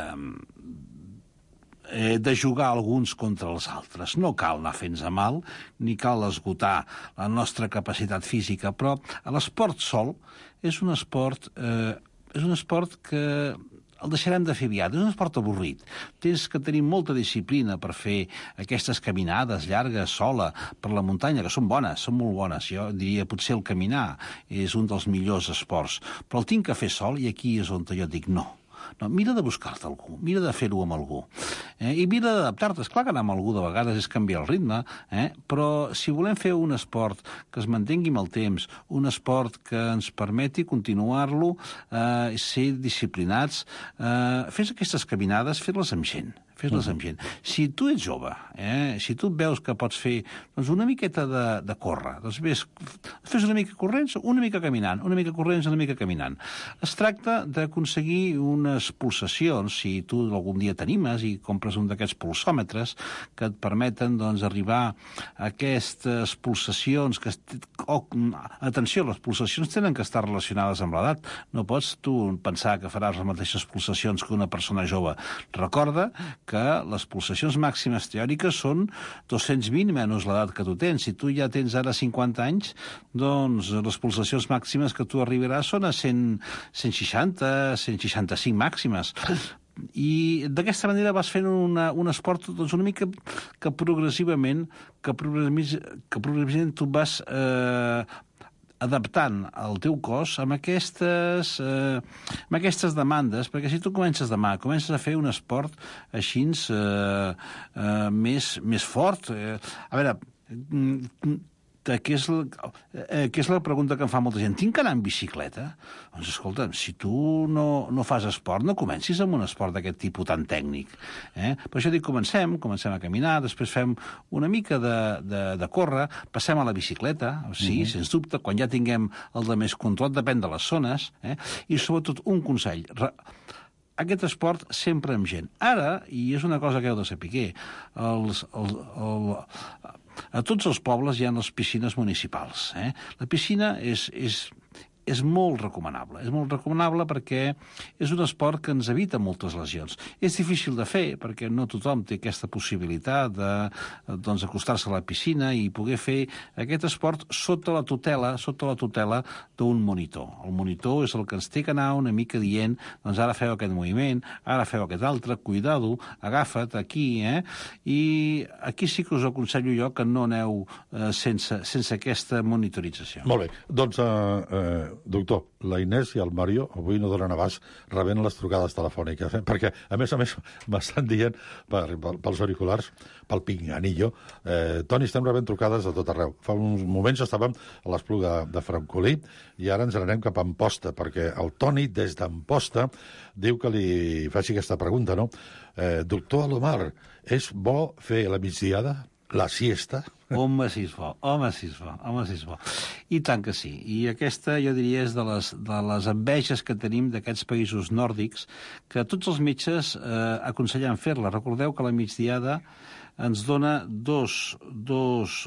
de jugar alguns contra els altres. No cal anar fent-nos mal, ni cal esgotar la nostra capacitat física, però l'esport sol és un esport, eh, és un esport que el deixarem de fer aviat. És un esport avorrit. Tens que tenir molta disciplina per fer aquestes caminades llargues, sola, per la muntanya, que són bones, són molt bones. Jo diria, potser el caminar és un dels millors esports, però el tinc que fer sol i aquí és on jo dic no. No, mira de buscar-te algú, mira de fer-ho amb algú. Eh? I mira d'adaptar-te. Esclar que anar amb algú de vegades és canviar el ritme, eh? però si volem fer un esport que es mantengui amb el temps, un esport que ens permeti continuar-lo, eh, ser disciplinats, eh, fes aquestes caminades, fer-les amb gent. Fes-les amb gent. Si tu ets jove, eh, si tu veus que pots fer doncs una miqueta de, de córrer, doncs ves, fes una mica corrents, una mica caminant, una mica corrents, una mica caminant. Es tracta d'aconseguir unes pulsacions, si tu algun dia t'animes i compres un d'aquests pulsòmetres que et permeten doncs, arribar a aquestes pulsacions que... Oh, atenció, les pulsacions tenen que estar relacionades amb l'edat. No pots tu pensar que faràs les mateixes pulsacions que una persona jove. Recorda que les pulsacions màximes teòriques són dos-cents vint menys l'edat que tu tens. Si tu ja tens ara cinquanta anys, doncs les pulsacions màximes que tu arribaràs són a cent, cent seixanta, cent seixanta-cinc màximes. I d'aquesta manera vas fent una, un esport doncs, una mica que progressivament, que progressivament, que progressivament tu vas... Eh, adaptant el teu cos amb aquestes, eh, amb aquestes demandes, perquè si tu comences demà, comences a fer un esport així eh, eh, més, més fort... Eh, a veure, que és, eh, que és la pregunta que em fa molta gent. Tinc que anar en bicicleta? Doncs escolta, si tu no, no fas esport, no comencis amb un esport d'aquest tipus tan tècnic. Eh? Per això dic, comencem, comencem a caminar, després fem una mica de, de, de córrer, passem a la bicicleta, sí, mm-hmm. sens dubte, quan ja tinguem el de més control, depèn de les zones, eh? I sobretot un consell, aquest esport sempre amb gent. Ara, i és una cosa que heu de saber, els, el, el, a tots els pobles hi ha les piscines municipals. Eh? La piscina és, és, és molt recomanable. És molt recomanable perquè és un esport que ens evita moltes lesions. És difícil de fer perquè no tothom té aquesta possibilitat de doncs, acostar-se a la piscina i poder fer aquest esport sota la tutela sota la tutela d'un monitor. El monitor és el que ens té que anar una mica dient doncs ara feu aquest moviment, ara feu aquest altre, cuidado, agafa't aquí, eh? I aquí sí que us aconsello jo que no aneu eh, sense, sense aquesta monitorització. Molt bé. Doncs, eh, eh, doctor, la Inés i el Mario avui no donen abast rebent les trucades telefòniques, eh? Perquè, a més a més, m'estan dient per, per, pels auriculars, pel pinganillo, eh, Toni, estem rebent trucades de tot arreu. Fa uns moments estàvem a l'Espluga de, de Francolí i ara ens anem cap a Amposta, perquè el Toni, des d'Amposta, diu que li faci aquesta pregunta, no? Eh, doctor Alomar, és bo fer la migdiada, la siesta? Home, si és bo, home, si és bo, home, si és bo. I tant que sí. I aquesta, jo diria, és de les, de les enveges que tenim d'aquests països nòrdics, que tots els metges eh, aconsellen fer-la. Recordeu que la migdiada ens dona dos, dos,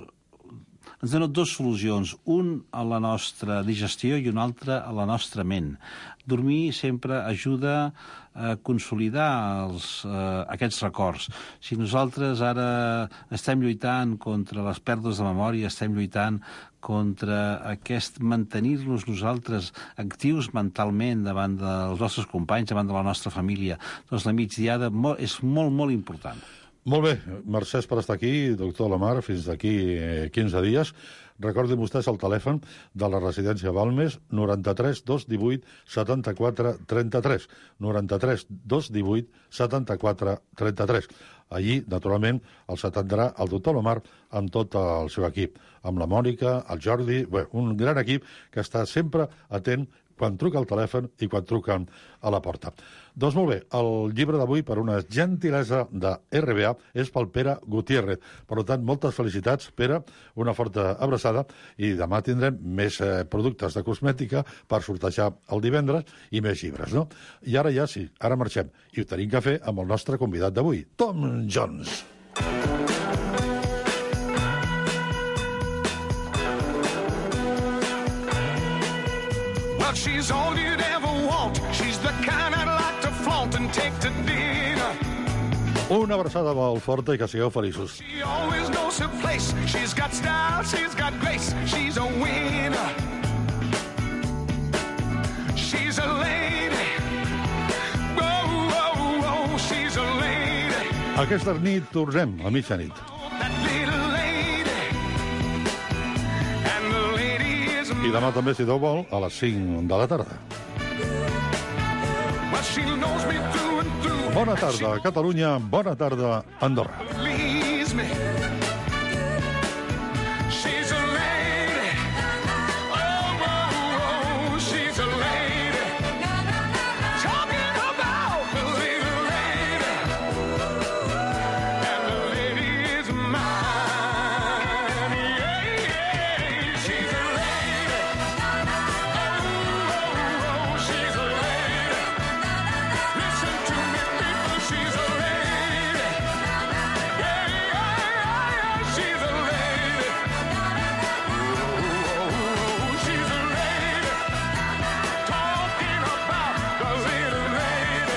ens dona dos solucions, un a la nostra digestió i un altre a la nostra ment. Dormir sempre ajuda a consolidar els, eh, aquests records. Si nosaltres ara estem lluitant contra les pèrdues de memòria, estem lluitant contra aquest mantenir-nos nosaltres actius mentalment davant dels nostres companys, davant de la nostra família, doncs la migdiada és molt, molt important. Molt bé, mercès per estar aquí, doctor Alomar, fins d'aquí quinze dies. Recordin vostès el telèfon de la residència Balmes, noranta-tres dos divuit setanta-quatre trenta-tres. noranta-tres dos divuit setanta-quatre trenta-tres. Allí, naturalment, els atendrà el doctor Alomar amb tot el seu equip, amb la Mònica, el Jordi, bé, un gran equip que està sempre atent quan truca al telèfon i quan truquen a la porta. Doncs molt bé, el llibre d'avui, per una gentilesa de R B A, és pel Pere Gutiérrez. Per tant, moltes felicitats, Pere, una forta abraçada, i demà tindrem més eh, productes de cosmètica per sortejar el divendres i més llibres, no? I ara ja sí, ara marxem. I ho tenim que fer amb el nostre convidat d'avui, Tom Jones. Well, she's all you'd ever want. She's the kind I'd like to flaunt and take to dinner. Una abraçada molt forta i que sigueu feliços. She always knows her place. She's got style, she's got grace. She's a winner. She's a lady. Whoa, whoa, whoa, she's a lady. Aquesta nit tornem a mitjanit. That little lady. And the lady is I demà també, si Déu vol, a les cinc de la tarda. well, she knows me through and through. Bona tarda, Catalunya. Bona tarda, Andorra. Believes me. She's a lady. Oh, oh, oh, she's a lady. Talking about the little lady. And the lady is mine. Yeah, yeah, she's a lady. Oh, oh, oh, she's a lady. Listen to me, people, she's a lady. Yeah, yeah, yeah, she's a lady. Oh, she's a lady. Talking about the little lady.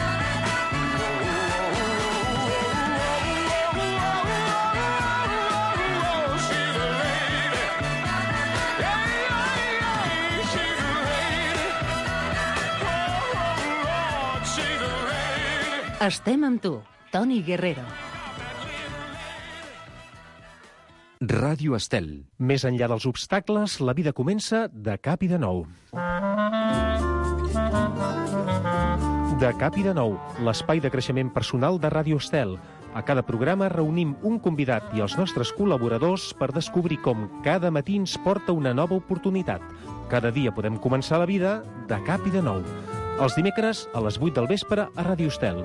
Oh, she's a lady. Yeah, yeah, yeah, she's a lady. Oh, Lord, she's a lady. Estem amb tu, Toni Guerrero. Ràdio Estel. Més enllà dels obstacles, la vida comença de cap i de nou. De cap i de nou, l'espai de creixement personal de Ràdio Estel. A cada programa reunim un convidat i els nostres col·laboradors per descobrir com cada matí ens porta una nova oportunitat. Cada dia podem començar la vida de cap i de nou. Els dimecres a les vuit del vespre a Ràdio Estel.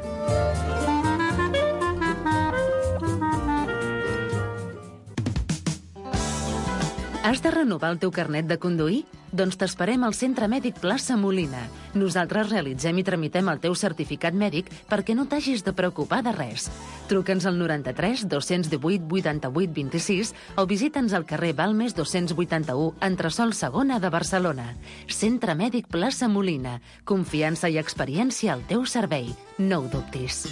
Has de renovar el teu carnet de conduir? Doncs t'esperem al Centre Mèdic Plaça Molina. Nosaltres realitzem i tramitem el teu certificat mèdic perquè no t'hagis de preocupar de res. Truca'ns al noranta-tres dos-cents divuit vuitanta-vuit vint-i-sis o visita'ns al carrer Balmes dos-cents vuitanta-u, entresòl segona de Barcelona. Centre Mèdic Plaça Molina. Confiança i experiència al teu servei. No ho dubtis.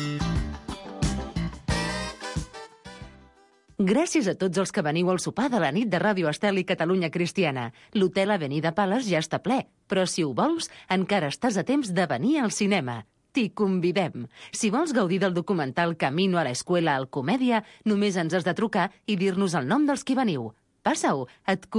Gràcies a tots els que veniu al sopar de la nit de Ràdio Estel i Catalunya Cristiana. L'hotel Avenida Pales ja està ple, però si ho vols, encara estàs a temps de venir al cinema. T'hi convidem. Si vols gaudir del documental Camino a la Escuela al Comèdia, només ens has de trucar i dir-nos el nom dels qui veniu. Passa-ho, et